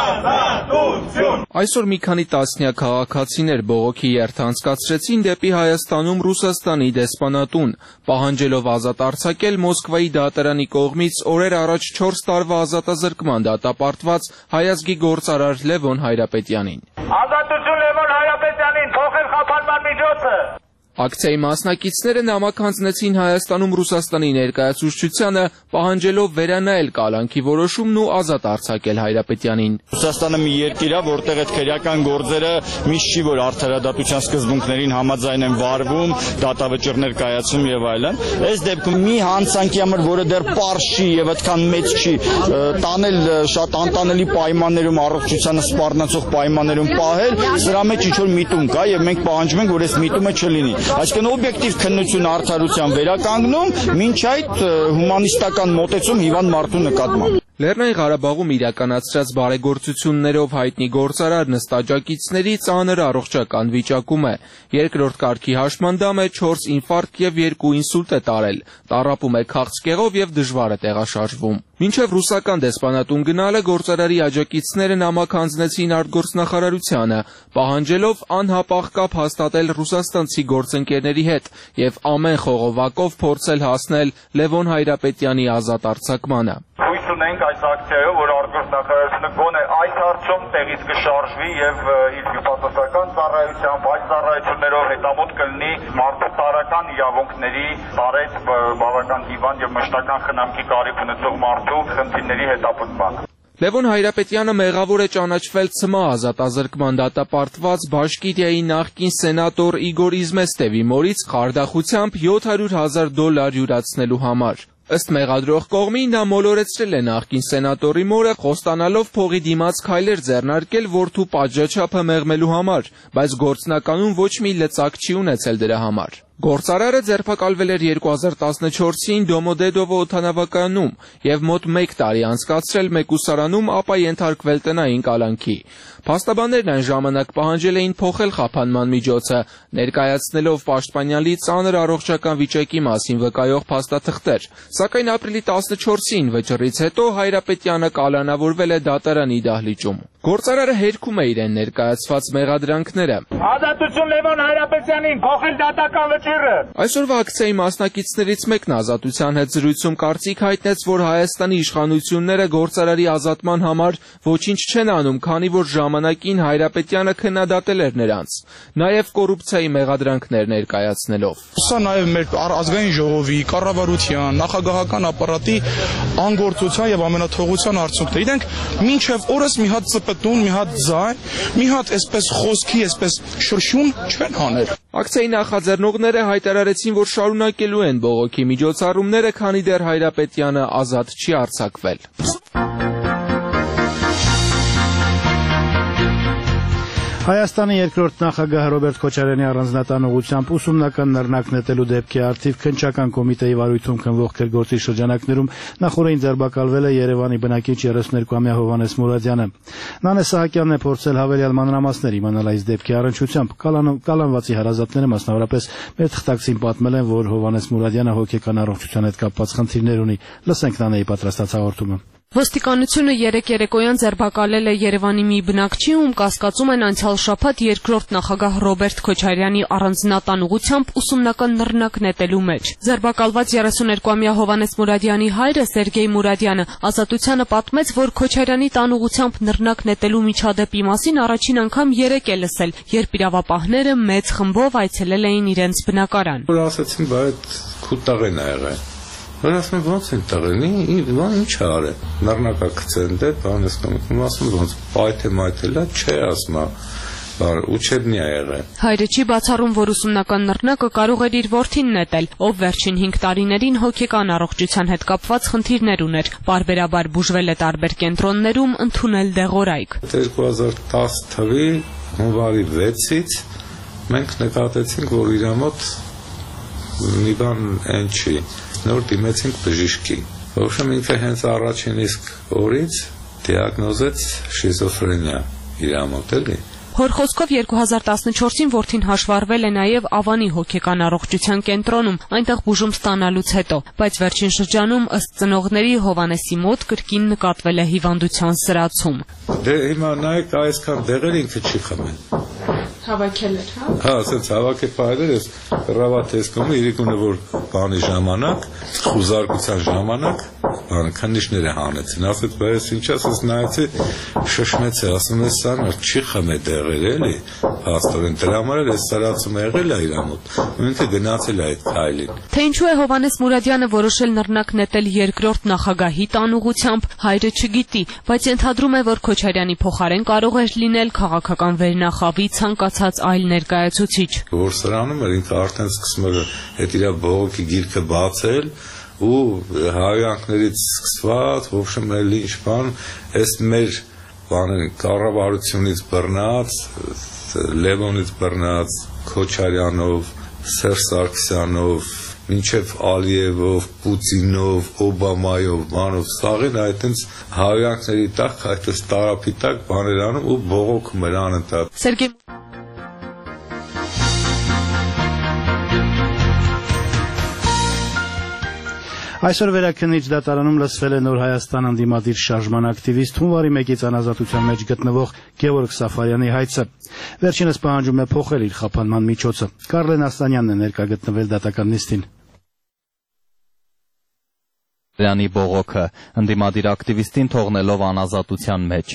Ազատություն! Այսօր մի քանի տասնյակ քաղաքացիներ բողոքի երթ անցկացրեցին դեպի Հայաստանում Ռուսաստանի դեսպանատուն, պահանջելով ազատ արձակել Մոսկվայի դատարանի կողմից օրեր առաջ չորս տարվա ազատազրկման դատապարտված հայ ազգի գործարար Լևոն Հայրապետյանին։ Ազատություն Լևոն Հայրապետյանին, փոխել խափանման միջոցը։ Ակցիայի մասնակիցները նամակ հանձնեցին Հայաստանում Ռուսաստանի ներկայացուցչությանը, պահանջելով վերանայել կալանքի որոշումն ու ազատ արձակել Հայրապետյանին։ Ռուսաստանը մի երկիր է, որտեղ այդ քրեական գործերը միշտ չի որ արդարադատության սկզբունքներին համաձայն են վարվում, դատավճիռներ կայացում եւ այլն։ Այս դեպքում մի հանցանքի համար, որը դեռ պարզ չի եւ այդքան մեծ չի, տանել շատ անտանելի պայմաններում, առողջությանը սպառնացող պայմաններում պահել, սրա մեջ ինչ որ միտում կա եւ մենք պահանջում ենք, որ այս միտումը չլինի։ Այսինքն օբյեկտիվ քննություն արդարության վերականգնում, մինչ այդ հումանիստական մոտեցում հիվանդ մարդու նկատմամբ։ Լեռնային Ղարաբաղում իրականացրած բարեգործություններով հայտնի գործարարն ըստ աջակիցների ծանր առողջական վիճակում է։ Երկրորդ կարգի հաշմանդամ է, չորս ինֆարկտ եւ երկու ինսուլտ է տարել։ Տառապում է քաղցկեղով եւ դժվար է տեղաշարժվում։ Մինչև ռուսական դեսպանատուն գնալը գործարարի աջակիցները նամակ հանձնեցին արտգործնախարարությանը, պահանջելով անհապաղ կապ հաստատել ռուսաստանցի գործընկերների հետ եւ ամեն խողովակով փորձել հասնել Լևոն Հայրապետյանի ազատ արձակմանը։ Հույս ունենք այս ակցիայով, որ արտգործնախարարությունը գոնե այս հարցում տեղից կշարժվի եւ իր բյուջետական ծառայությամբ, այլ ծառայություններով հետամուտ կլինի մարդու տարական իրավունքների տարեց բավական հիվանդ եւ մշտական խնամքի կարիք ունեցող մարդու խնդիրների հետապնդմանը։ Լևոն Հայրապետյանը մեղավոր է ճանաչվել ՑՄԱ ազատազրկման դատապարտված Բաշկիրիայի նախկին սենատոր Իգոր Իզմեստևի մորից խարդախությամբ յոթ հարյուր հազար դոլար յուրացնելու համար։ Ըստ մեղադրող կողմի նա մոլորեցրել է նախկին սենատորի մորը, խոստանալով փողի դիմաց քայլեր ձեռնարկել որդու պատժաչափը մեղմելու համար, բայց գործնականում ոչ մի լծակ չի ունեցել դրա համար։ Գործարարը ձերբակալվել էր երկու հազար տասնչորսին Դոմոդեդովո օդանավակայանում եւ մոտ մեկ տարի անցկացրել մեկուսարանում, ապա ենթարկվել տնային կալանքի։ Փաստաբաններն այն ժամանակ պահանջել էին փոխել խափանման միջոցը, ներկայացնելով պաշտպանյալի ծանր առողջական վիճակի մասին վկայող փաստաթղթեր, սակայն ապրիլի տասնչորսին վճռից հետո Հայրապետյանը կալանավորվել է դատարանի դահլիճում։ Գործարարը հերքում է իրեն ներկայացված մեղադրանքները։ Ազատություն Լևոն Հայրապետյանին, փոխել դատական վճիռը։ Այսօրվա ակցիայի մասնակիցներից մեկն ազատության հետ զրույցում կարծիք հայտնեց, որ Հայաստանի իշխանությունները գործարարի ազատման համար ոչինչ չեն անում, քանի որ ժամանակին Հայրապետյանը քննադատել էր նրանց, նաև կոռուպցիայի մեղադրանքներ ներկայացնելով։ Սա նաև մեր ազգային ժողովի, կառավարության, նախագահական ապարատի անգործության եւ ամենաթողության արդյունքն է։ Իրենք մինչեւ օրս մի հատ ծպտուն, մի հատ ձայն, մի հատ այսպես խոսքի, այսպես շրշյուն չեն հանել։ Ակցիայի նախաձեռնողները հայտարարեցին, որ շարունակելու են բողոքի միջոցառումները, քանի դեռ Հայրապետյանը ազատ չի արձակվել։ Հայաստանի երկրորդ նախագահ Ռոբերտ Քոչարյանի առանձնատան ուղղությամբ ուսումնական նռնակ նետելու դեպքի արդիվ քննչական կոմիտեի վարույթում քննվող քրգործի շրջանակներում նախորդին ձերբակալվել է Երևանի բնակիչ երեսուներկուամյա Հովհաննես Մուրադյանը։ Նանե Սահակյանն է փորձել հավելյալ մանրամասներ իմանալ այս դեպքի առնչությամբ։ Կալանվածի հարազատները մասնավորապես մեր թղթակցին պատմել են, որ Հովհաննես Մուրադյանը հոգեկան առողջության հետ կապված խնդիրներ ունի։ Լսենք Նանեի պատրաստած հաղորդումը։ Ոստիկանությունը երեկ երեկոյան ձերբակալել է Երևանի մի բնակչի, ում կասկածում են անցյալ շաբաթ երկրորդ նախագահ Ռոբերտ Քոչարյանի առանձնատան ուղղությամբ ուսումնական նռնակ նետելու մեջ։ Ձերբակալված երեսուներկուամյա Հովհաննես Մուրադյանի հայրը Սերգեյ Մուրադյանը ազատությանը պատմեց, որ Քոչարյանի տան ուղղությամբ նռնակ նետելու միջադեպի մասին առաջին անգամ երեկ է լսել, երբ իրավապահները մեծ խմբով այցելել էին իրենց բնակարան։ Որ ասացին, բայց քուտաղեն ա եղել։ Որ ասում եմ, ոնց են տղենի, բան ինչ է արել։ Նռնակա գցեն դե, բան ես կամքում, ասում ոնց, պայթե մայթելա, չէ ասում է, Ուչեբնի է եղել։ Հայրը չի բացառում, որ ուսումնական նռնակը կարող էր իր որդին նետել, ով վերջին հինգ տարիներին հոգեկան առողջության հետ կապված խնդիրներ ուներ, պարբերաբար բուժվել է տարբեր կենտրոններում, ընդունել դեղորայք։ երկու հազար տասը թվականի հունվարի վեցից մենք նկատեցինք, որ իր մոտ մի բան այն չի, նոր դիմեցինք բժիշկի։ Ոբշեմ ինքը հենց առաջին իսկ օրից դիագնոզեց շիզոֆրենիա իր մոտ էլի։ Հոր խոսքով երկու հազար տասնչորսին որդին հաշվառվել է նաև Ավանի հոգեկան առողջության կենտրոնում, այնտեղ բուժում ստանալուց հետո, բայց վերջին շրջանում ըստ ծնողների Հովանեսի մոտ կրկին նկատվել է հիվանդության սրացում։ Դե հիմա նայեք այսքան դեղեր ինքը չի խմել։ Հավաքել էր, հա։ Հա, ասենց հավաք է պահել ես կռավատեսկում իրիկունը որ բանի ժամանակ, խուզարկության ժամանակ, բանը քննիչներ է հանեցին, ասեց բայց ինչ ասես նայեցի շշմեց է, ասում է սա չի խմել դեղեր էլի, փաստորեն դրա համար էլ էս սարացում է եղել է իր մոտ, ու ինքը գնացել է այդ քայլին։ Թե ինչու է Հովանես Մուրադյանը որոշել նռնակ նետել երկրորդ նախագահի տանուղությամբ, հայրը չգիտի, բայց ենթադրում է, որ Քոչարյանի փոխարեն կարող էր լինել քաղաքական վերնախավի ցանկացած այլ ներկայացուցիչ։ Որ սրանում էր ինքը արդեն սկսում էր այդ իր բողոքի գիրքը բացել ու հայանքներից սկսված, ոբշեմ էլի ինչ բան, այս մեր բանը կառավարությունից բռնած, Լևոնից բռնած, Քոչարյանով, Սերժ Սարգսյանով, մինչև Ալիևով, Պուտինով, Օբամայով, բանով, սաղին այդտենց հայանքների տակ, այդպես տարափի տակ բաներ անում ու բողոքում էր անընդհատ։ Սերգեյ Այսօր վերաքննիչ դատարանում լսվել է Նոր Հայաստան ընդդիմադիր շարժման ակտիվիստ հունվարի մեկից անազատության մեջ գտնվող Գևորգ Սաֆարյանի հայցը։ Վերջինս պահանջում է փոխել իր խափանման միջոցը։ Կարլեն Ասլանյանն է ներկա գտնվել դատական նիստին։ Սաֆարյանի բողոքը ընդդիմադիր ակտիվիստին թողնելով անազատության մեջ։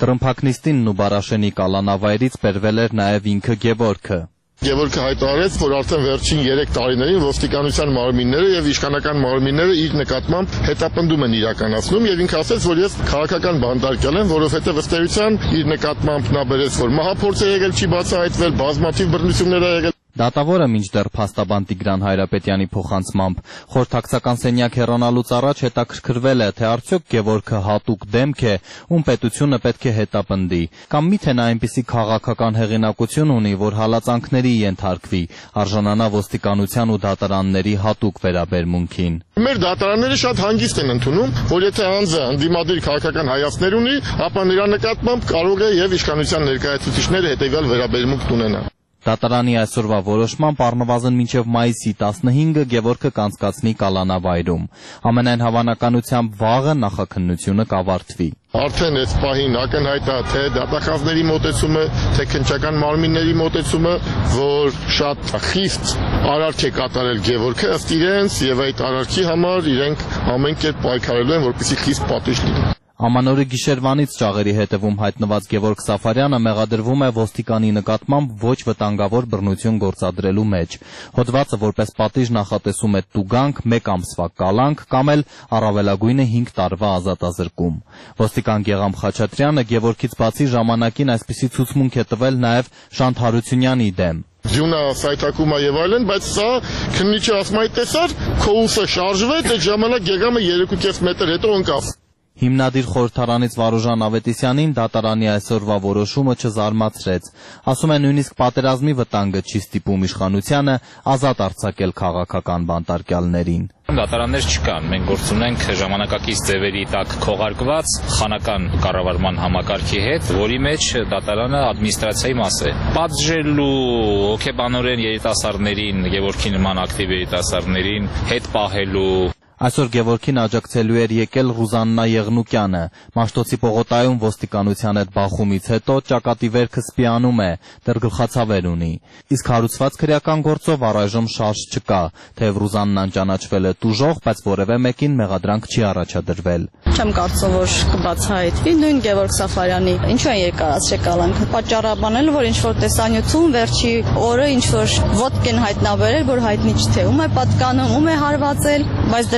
Տրմփակ նիստին ու Բարաշենի կալանավայրից բերվել էր նաև ինքը Գևորգը։ Գևորգը հայտարարեց, որ արդեն վերջին երեք տարիներին ոստիկանության մարմինները եւ իշխանական մարմինները իր նկատմամբ հետապնդում են իրականացնում եւ ինքը ասաց, որ ես քաղաքական բանտարկյալ եմ, որովհետեւ ըստ էության իր նկատմամբ նա բերեց, որ մահափորձ է եղել, չի բացահայտվել, բազմաթիվ բռնություններ է եղել։ Դատավորը մինչդեռ փաստաբան Տիգրան Հայրապետյանի փոխանցմամբ խորհրդակցական սենյակ հեռանալուց առաջ հետաքրքրվել է, թե արդյոք Գևորգը հատուկ դեմք է, ում պետությունը պետք է հետապնդի, կամ միթե նա այնպիսի քաղաքական հեղինակություն ունի, որ հալածանքների ենթարկվի, արժանանա ոստիկանության ու դատարանների հատուկ վերաբերմունքին։ Մեր դատարանները շատ հանգիստ են ընդունում, որ եթե անձը ընդդիմադիր քաղաքական հայացքներ ունի, ապա նրա նկատմամբ կարող է եւ իշխանության ներկայացուցիչները հետեւյալ վերաբերմունք ունենան։ Դատարանի այսօրվա որոշմամբ առնվազն մինչև մայիսի տասնհինգը Գևորգը կանցկացնի կալանավայրում։ Ամենայն հավանականությամբ վաղը նախաքննությունը կավարտվի։ Արդեն այս պահին ակնհայտ է թե դատախազների մոտեցումը, թե քննչական մարմինների մոտեցումը, որ շատ խիստ արարք է կատարել Գևորգը ըստ իրենց եւ այդ արարքի համար իրենք ամեն կերպ պայքարելու են, որպեսզի խիստ պատիժ լինի։ Ամանորի գիշերվանից ճաղերի հետևում հայտնված Գևորգ Սաֆարյանը մեղադրվում է ոստիկանի նկատմամբ ոչ վտանգավոր բռնություն գործադրելու մեջ։ Հոդվածը որպես պատիժ նախատեսում է տուգանք, մեկ ամսվա կալանք կամ էլ առավելագույնը հինգ տարվա ազատազրկում։ Ոստիկան Գեգամ Խաչատրյանը Գևորգից բացի ժամանակին այսպիսի ցուցմունք է տվել նաև Շանթ Հարությունյանի դեմ։ Ձյունը սայթակում է եւ այլն, բայց սա քննիչը ասում է տեսար, քո ուսը շարժվեց, այդ ժամանակ Գեգամը երեք ու կես մետր հետո ընկավ։ Հիմնադիր խորհրդարանից Վարուժան Ավետիսյանին դատարանի այսօրվա որոշումը չզարմացրեց։ Ասում է նույնիսկ պատերազմի վտանգը չի ստիպում իշխանությանը ազատ արձակել քաղաքական բանտարկյալներին։ Դատարաններ չկան, մենք գործ ունենք ժամանակակից ձևերի տակ քողարկված խանական կառավարման համակարգի հետ, որի մեջ դատարանը ադմինիստրացիայի մաս է։ Պատժելու հոգեբանորեն երիտասարդներին, Գևորգի նման ակտիվ երիտասարդներին հետ պահելու Այսօր Գևորգին աջակցելու էր եկել Ռուզաննա Եղնուկյանը։ Մաշտոցի պողոտայում ոստիկանության հետ բախումից հետո ճակատի վերքը սպիանում է, դեռ գլխացավեր ունի։ Իսկ հարուցված քրեական գործով առայժմ շարժ չկա, թեև Ռուզաննան ճանաչվել է տուժող, բայց որևէ մեկին մեղադրանք չի առաջադրվել։ Չեմ կարծում, որ կբացահայտվի նույն Գևորգ Սաֆարյանի ինչու են երկարացրել կալանքը։ Պատճառաբանել, որ ինչ որ տեսանյութում վերջի օրը ինչ որ ոդկ են հայտնաբերել, որ հայտնի չէ ում է պատկանում, ում է հարվածել, բայց դրա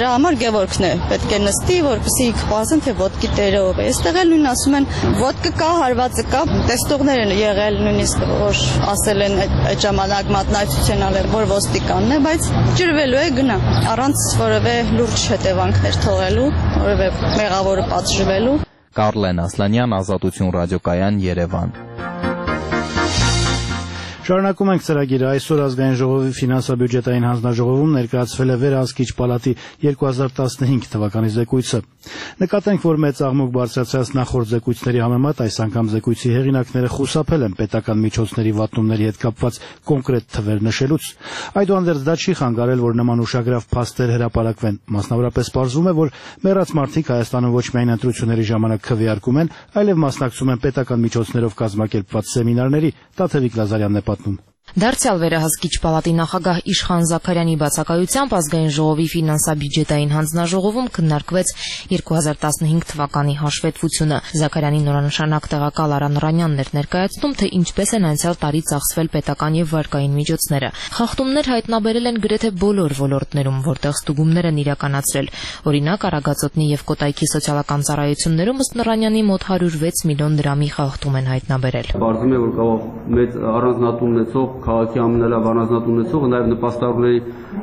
Դրա համար Գևորգն է պետք է նստի, որպեսզի կպասեն թե ոդկի տերը ով է։ Այստեղ էլ նույն ասում են ոդկը կա, հարվածը կա, տեստողներ են եղել նույնիսկ որ ասել են այդ ժամանակ մատնացություն ալել, որ ոստիկանն է, բայց ջրվելու է գնա, առանց որևէ լուրջ հետևանքներ թողելու, որևէ մեղավորը պատժվելու։ Կարլեն Ասլանյան, Ազատություն ռադիոկայան, Երևան։ Շարունակում ենք ծրագիրը։ Այսօր ազգային ժողովի ֆինանսա-բյուջետային հանձնաժողովում ներկայացվել է վերահսկիչ պալատի երկու հազար տասնհինգ թվականի զեկույցը։ Նկատենք, որ մեծ աղմուկ բարձրացած նախորդ զեկույցների համեմատ այս անգամ զեկույցի հեղինակները խուսափել են պետական միջոցների վատնումների հետ կապված կոնկրետ թվեր նշելուց։ Այդուհանդերձ դա չի խանգարել, որ նման ուշագրավ փաստեր հրապարակվեն։ Մասնավորապես պարզվում է, որ մեռած մարդիկ Հայաստանում ոչ միայն ընտրությունների ժամանակ քվեարկում են, այլև մասնակցում են պետական միջոցներով կազմակերպված սեմինարների։ Տաթևիկ Լազարյանն է պատմում։ Դարձյալ վերահսկիչ պալատի նախագահ Իշխան Զաքարյանի բացակայությամբ ազգային ժողովի ֆինանսա-բյուջետային հանձնաժողովում քննարկվեց երկու հազար տասնհինգ թվականի հաշվետվությունը։ Զաքարյանի նորանշանակ տեղակալ Արան Րանյանն էր ներկայացնում, թե ինչպես են անցյալ տարի ծախսվել պետական եւ վարկային միջոցները։ Խախտումներ հայտնաբերել են գրեթե բոլոր ոլորտներում, որտեղ ստուգումներ են իրականացրել։ Օրինակ, Արագածոտնի եւ Կոտայքի սոցիալական ծառայություններում ըստ Րանյանի մոտ հարյուր վեց միլիոն դրամի խախտում են հայտնաբերել։ Պարզվում է, որ կարող մեծ առանձնատուն ունեցող քաղաքի ամենալավ առանձնատուն ունեցողը նաև նպաստավորների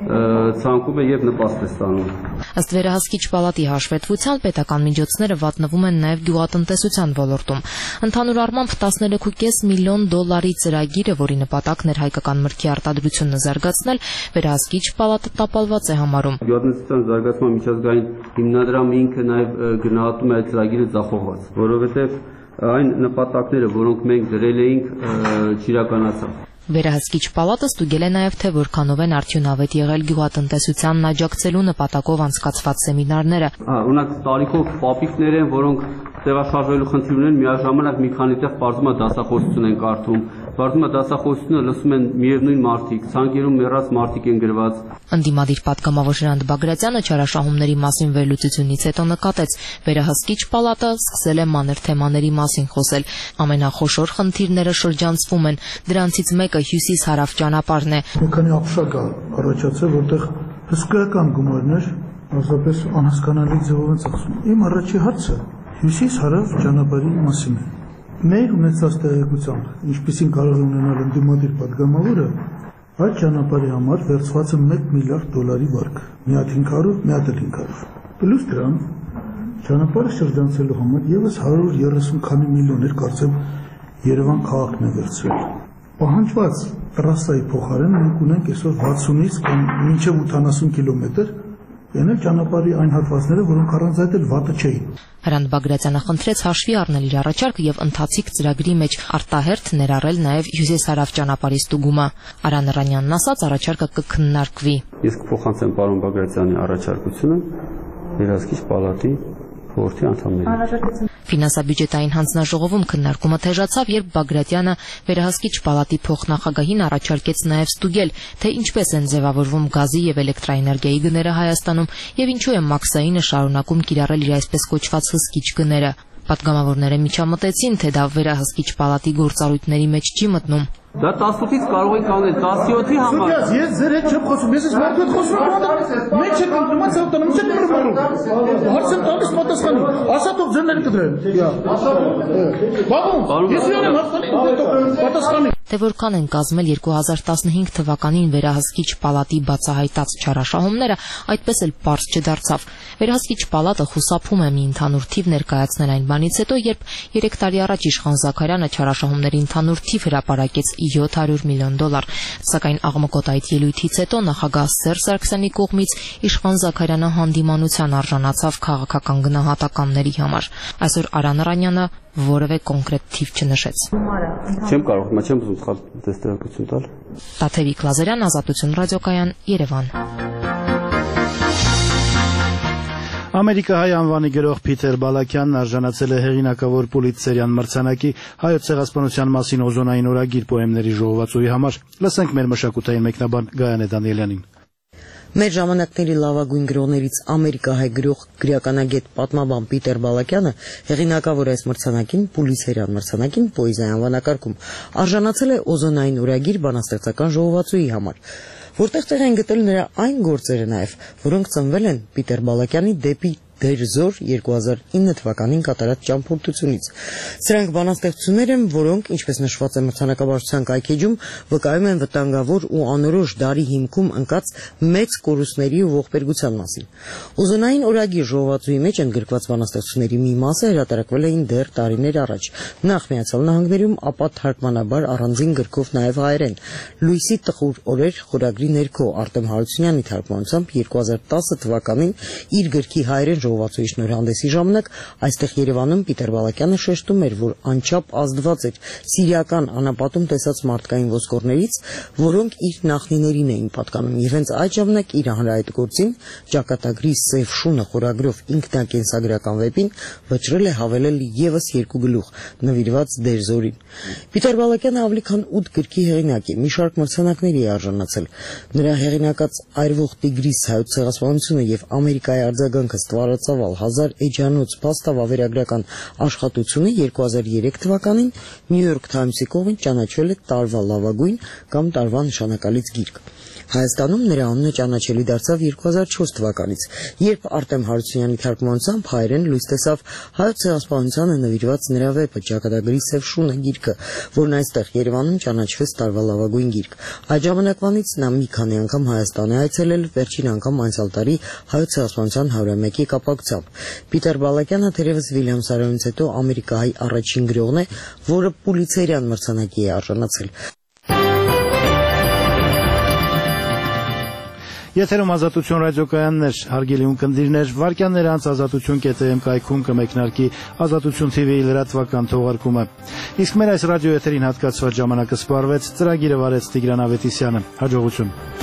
ցանկում է եւ նպաստ է ստանում։ Ըստ վերահսկիչ պալատի հաշվետվության պետական միջոցները վատնվում են նաև գյուղատնտեսության ոլորտում։ Ընդհանուր առմամբ տասներեք կես միլիոն դոլարի ծրագիրը, որի նպատակն էր հայկական մրգի արտադրությունը զարգացնել, վերահսկիչ պալատը տապալված է համարում։ Գյուղատնտեսության զարգացման միջազգային հիմնադրամը ինքը նաև գնահատում է այդ ծրագիրը ձախողված, որովհետեւ այն նպատակները, որոնք մենք դրել էինք, չիրականացան։ Վերահսկիչ պալատը ստուգել է նաև, թե որքանով են արդյունավետ եղել գյուղատնտեսությանն աջակցելու նպատակով անցկացված սեմինարները։ Օրինակ տարիքով պապիկներ են, որոնք տեղաշարժվելու խնդիր ունեն, միաժամանակ մի քանի տեղ բարձում է դասախոսություն են կարդում։ Բարձում է դասախոսությունը լսում են միևնույն մարդիկ, ցանկերում մեռած մարդիկ են գրված։ Ընդդիմադիր պատգամավոր Ժրանտ Բագրատյանը չարաշահումների մասին վերլուծությունից հետո նկատեց, վերահսկիչ պալատը սկսել է մանր թեմաների մասին խոսել։ Ամենախոշոր խնդիրները շրջանցվում են, դրանցից մեկը հյուսիս-հարավ ճանապարհն է։ Մի քանի ապշակ առաջացել, որտեղ հսկայական գումարներ ազապես անհասկանալի ձևով են ծախսում։ Իմ առաջի հարցը հյուսիս-հարավ ճանապարհի մասին է։ Մեր ունեցած տեղեկությամբ, ինչպիսին կարող է ունենալ ընդդիմադիր պատգամավորը, այդ ճանապարհի համար վերցված է մեկ միլիարդ դոլարի վարկ, մի հատ հինգ հարյուր, մի հատ հինգ հարյուր։ Պլյուս դրան ճանապարհը շրջանցելու համար եւս հարյուր երեսուն քանի միլիոներ կարծեմ Երևան քաղաքն է վերցրել։ Պահանջված տրասայի փոխարեն մենք ունենք այսօր վաթսունից կամ մինչև ութանասուն կիլոմետր ենել ճանապարհի այն հատվածները, որոնք առանց այդ էլ վատը չէին։ Հրանտ Բագրատյանը խնդրեց հաշվի առնել իր առաջարկը եւ ընթացիկ ծրագրի մեջ արտահերթ ներառել նաեւ հյուսիս-հարավ ճանապարհի ստուգումը։ Արան Րանյանն ասաց, առաջարկը կքննարկվի։ Ես կփոխանցեմ պարոն Բագրատյանի առաջարկությունը վերահսկիչ պալատի խորհրդի անդամներին։ Ֆինանսա-բյուջետային հանձնաժողովում քննարկումը թեժացավ, երբ Բագրատյանը վերահսկիչ պալատի փոխնախագահին առաջարկեց նաև ստուգել, թե ինչպես են ձևավորվում գազի եւ էլեկտրաէներգիայի գները Հայաստանում եւ ինչու է մաքսայինը շարունակում կիրառել իր այսպես կոչված հսկիչ գները։ Պատգամավորները միջամտեցին, թե դա վերահսկիչ պալատի գործառույթների մեջ չի մտնում։ Դա տասնութից կարող եք անել տասնյոթի համար։ Սուրյաս, ես ձեր հետ չեմ խոսում, ես ես մարդու հետ խոսում եմ, մենք չեք ընդունում, ասա ուտանում, չեք մրմռում։ Հարցը տալիս պատասխանի, ասա թող ձերները կդրեն։ Բաբում, ես իրան եմ հարցնում, պատասխանի։ Թե որքան են կազմել երկու հազար տասնհինգ թվականին վերահսկիչ պալատի բացահայտած չարաշահումները, այդպես էլ պարզ չդարձավ։ Վերահսկիչ պալատը խուսափում է մի ընդհանուր թիվ ներկայացնել այն բանից հետո, երբ երեք տարի առաջ Իշխան Զաքարյանը չարաշահումների ընդհանուր թիվ հրապարակեց յոթ հարյուր միլիոն դոլար, սակայն աղմկոտ այդ ելույթից հետո նախագահ Սերժ Սարգսյանի կողմից Իշխան Զաքարյանը հանդիմանության արժանացավ քաղաքական գնահատականների համար։ Այսօր Արան Րանյանը որևէ կոնկրետ թիվ չնշեց։ Չեմ կարող, հիմա չեմ ուզում սխալ դաստիարակություն տալ։ Տաթևիկ Լազարյան, Ազատություն ռադիոկայան, Երևան։ Ամերիկահայ անվանի գրող Փիթեր Բալաքյանն արժանացել է հեղինակավոր Պուլիցերյան մրցանակի հայոց ցեղասպանության մասին օզոնային օրագիր պոեմների ժողովածուի համար։ Լսենք մեր մշակութային մեկնաբան Գայանե Դանիելյանին։ Մեր ժամանակների լավագույն գրողներից ամերիկահայ գրող գրականագետ պատմաբան Փիթեր Բալաքյանը հեղինակավոր այս մրցանակին, Պուլիցերյան մրցանակին պոեզիայի անվանակարգում արժանացել է օզոնային օրագիր բանաստեղծական ժողովածուի համար։ որտեղ տեղ են գտել նրա այն գործերը նաև, որոնք ծնվել են Պիտեր Բալակյանի դեպի Դերզոր երկու հազար ինը թվականին կատարած ճամփորդությունից։ Սրանք բանաստեղծություններ են, որոնք, ինչպես նշված է մրցանակաբարձության կայքեջում, վկայում են վտանգավոր ու անորոշ դարի հիմքում ընկած մեծ կորուստների ու ողբերգության մասին։ Ուզենային օրագիր ժողովածուի մեջ ընդգրկված բանաստեղծությունների մի մասը հրատարակվել էին դեռ տարիներ առաջ, նախ Միացյալ Նահանգներում, ապա թարգմանաբար առանձին գրքով նաև հայերեն։ Լույսի տխուր օրեր խորագրի ներքո Արտեմ Հարությունյանի թարգմանությամբ երկու հազար տասը թվականին իր գրքի հայերեն ժողովածուի շնորհանդեսի ժամանակ այստեղ Երևանում Պիտեր Բալակյանը շեշտում էր, որ անչափ ազդված էր սիրիական անապատում տեսած մարդկային ոսկորներից, որոնք իր նախնիներին էին պատկանում, եւ հենց այդ ժամանակ իր հանրահայտագործին Ճակատագրի Սև շունը խորագրով ինքնակենսագրական վեպին վճռել է հավելել եւս երկու գլուխ, նվիրված Դերզորին։ Պիտեր Բալակյանը ավելի քան ութ գրքի հեղինակ է, մի շարք մրցանակների է արժանացել։ Նրա հեղինակած Այրվող Տիգրիս հայոց ցեղասպանությունը եւ Ամերիկայի արձագանքը ստվարածավալ հազար էջանոց փաստավ ավերագրական աշխատությունը երկու հազար երեք թվականին New York Times-ի կողմից ճանաչվել է տարվա լավագույն կամ տարվա նշանակալից գիրք։ Հայաստանում նրա անունը ճանաչելի դարձավ երկու հազար չորս թվականից, երբ Արտեմ Հարությունյանի թարգմանությամբ հայերեն լույս տեսավ հայոց ցեղասպանությանը նվիրված նրա վեպը Ճակատագրի Սև շունը գիրքը, որն այստեղ Երևանում ճանաչվեց տարվա լավագույն գիրք։ Այդ ժամանակվանից նա մի քանի անգամ Հայաստան է այցելել, վերջին անգամ անցյալ տարի հայոց ցեղասպանության հարյուրամյակի կապակցությամբ։ Պիտեր Բալակյանը թերևս Վիլյամ Սարոյանից հետո Ամերիկայի առաջին գրողն է, որը Պուլիցերյան մրցանակի է արժանացել։ Եթերում Ազատություն ռադիոկայաններ, հարգելի ունկնդիրներ, վարքյաններ անց ազատություն կետ եմ կայքում կմեկնարկի Ազատություն թի վիի լրատվական թողարկումը։ Իսկ մեր այս ռադիո եթերին հատկացված ժամանակը սպառվեց, ծրագիրը վարեց Տիգրան Ավետիսյանը։ Հաջողություն։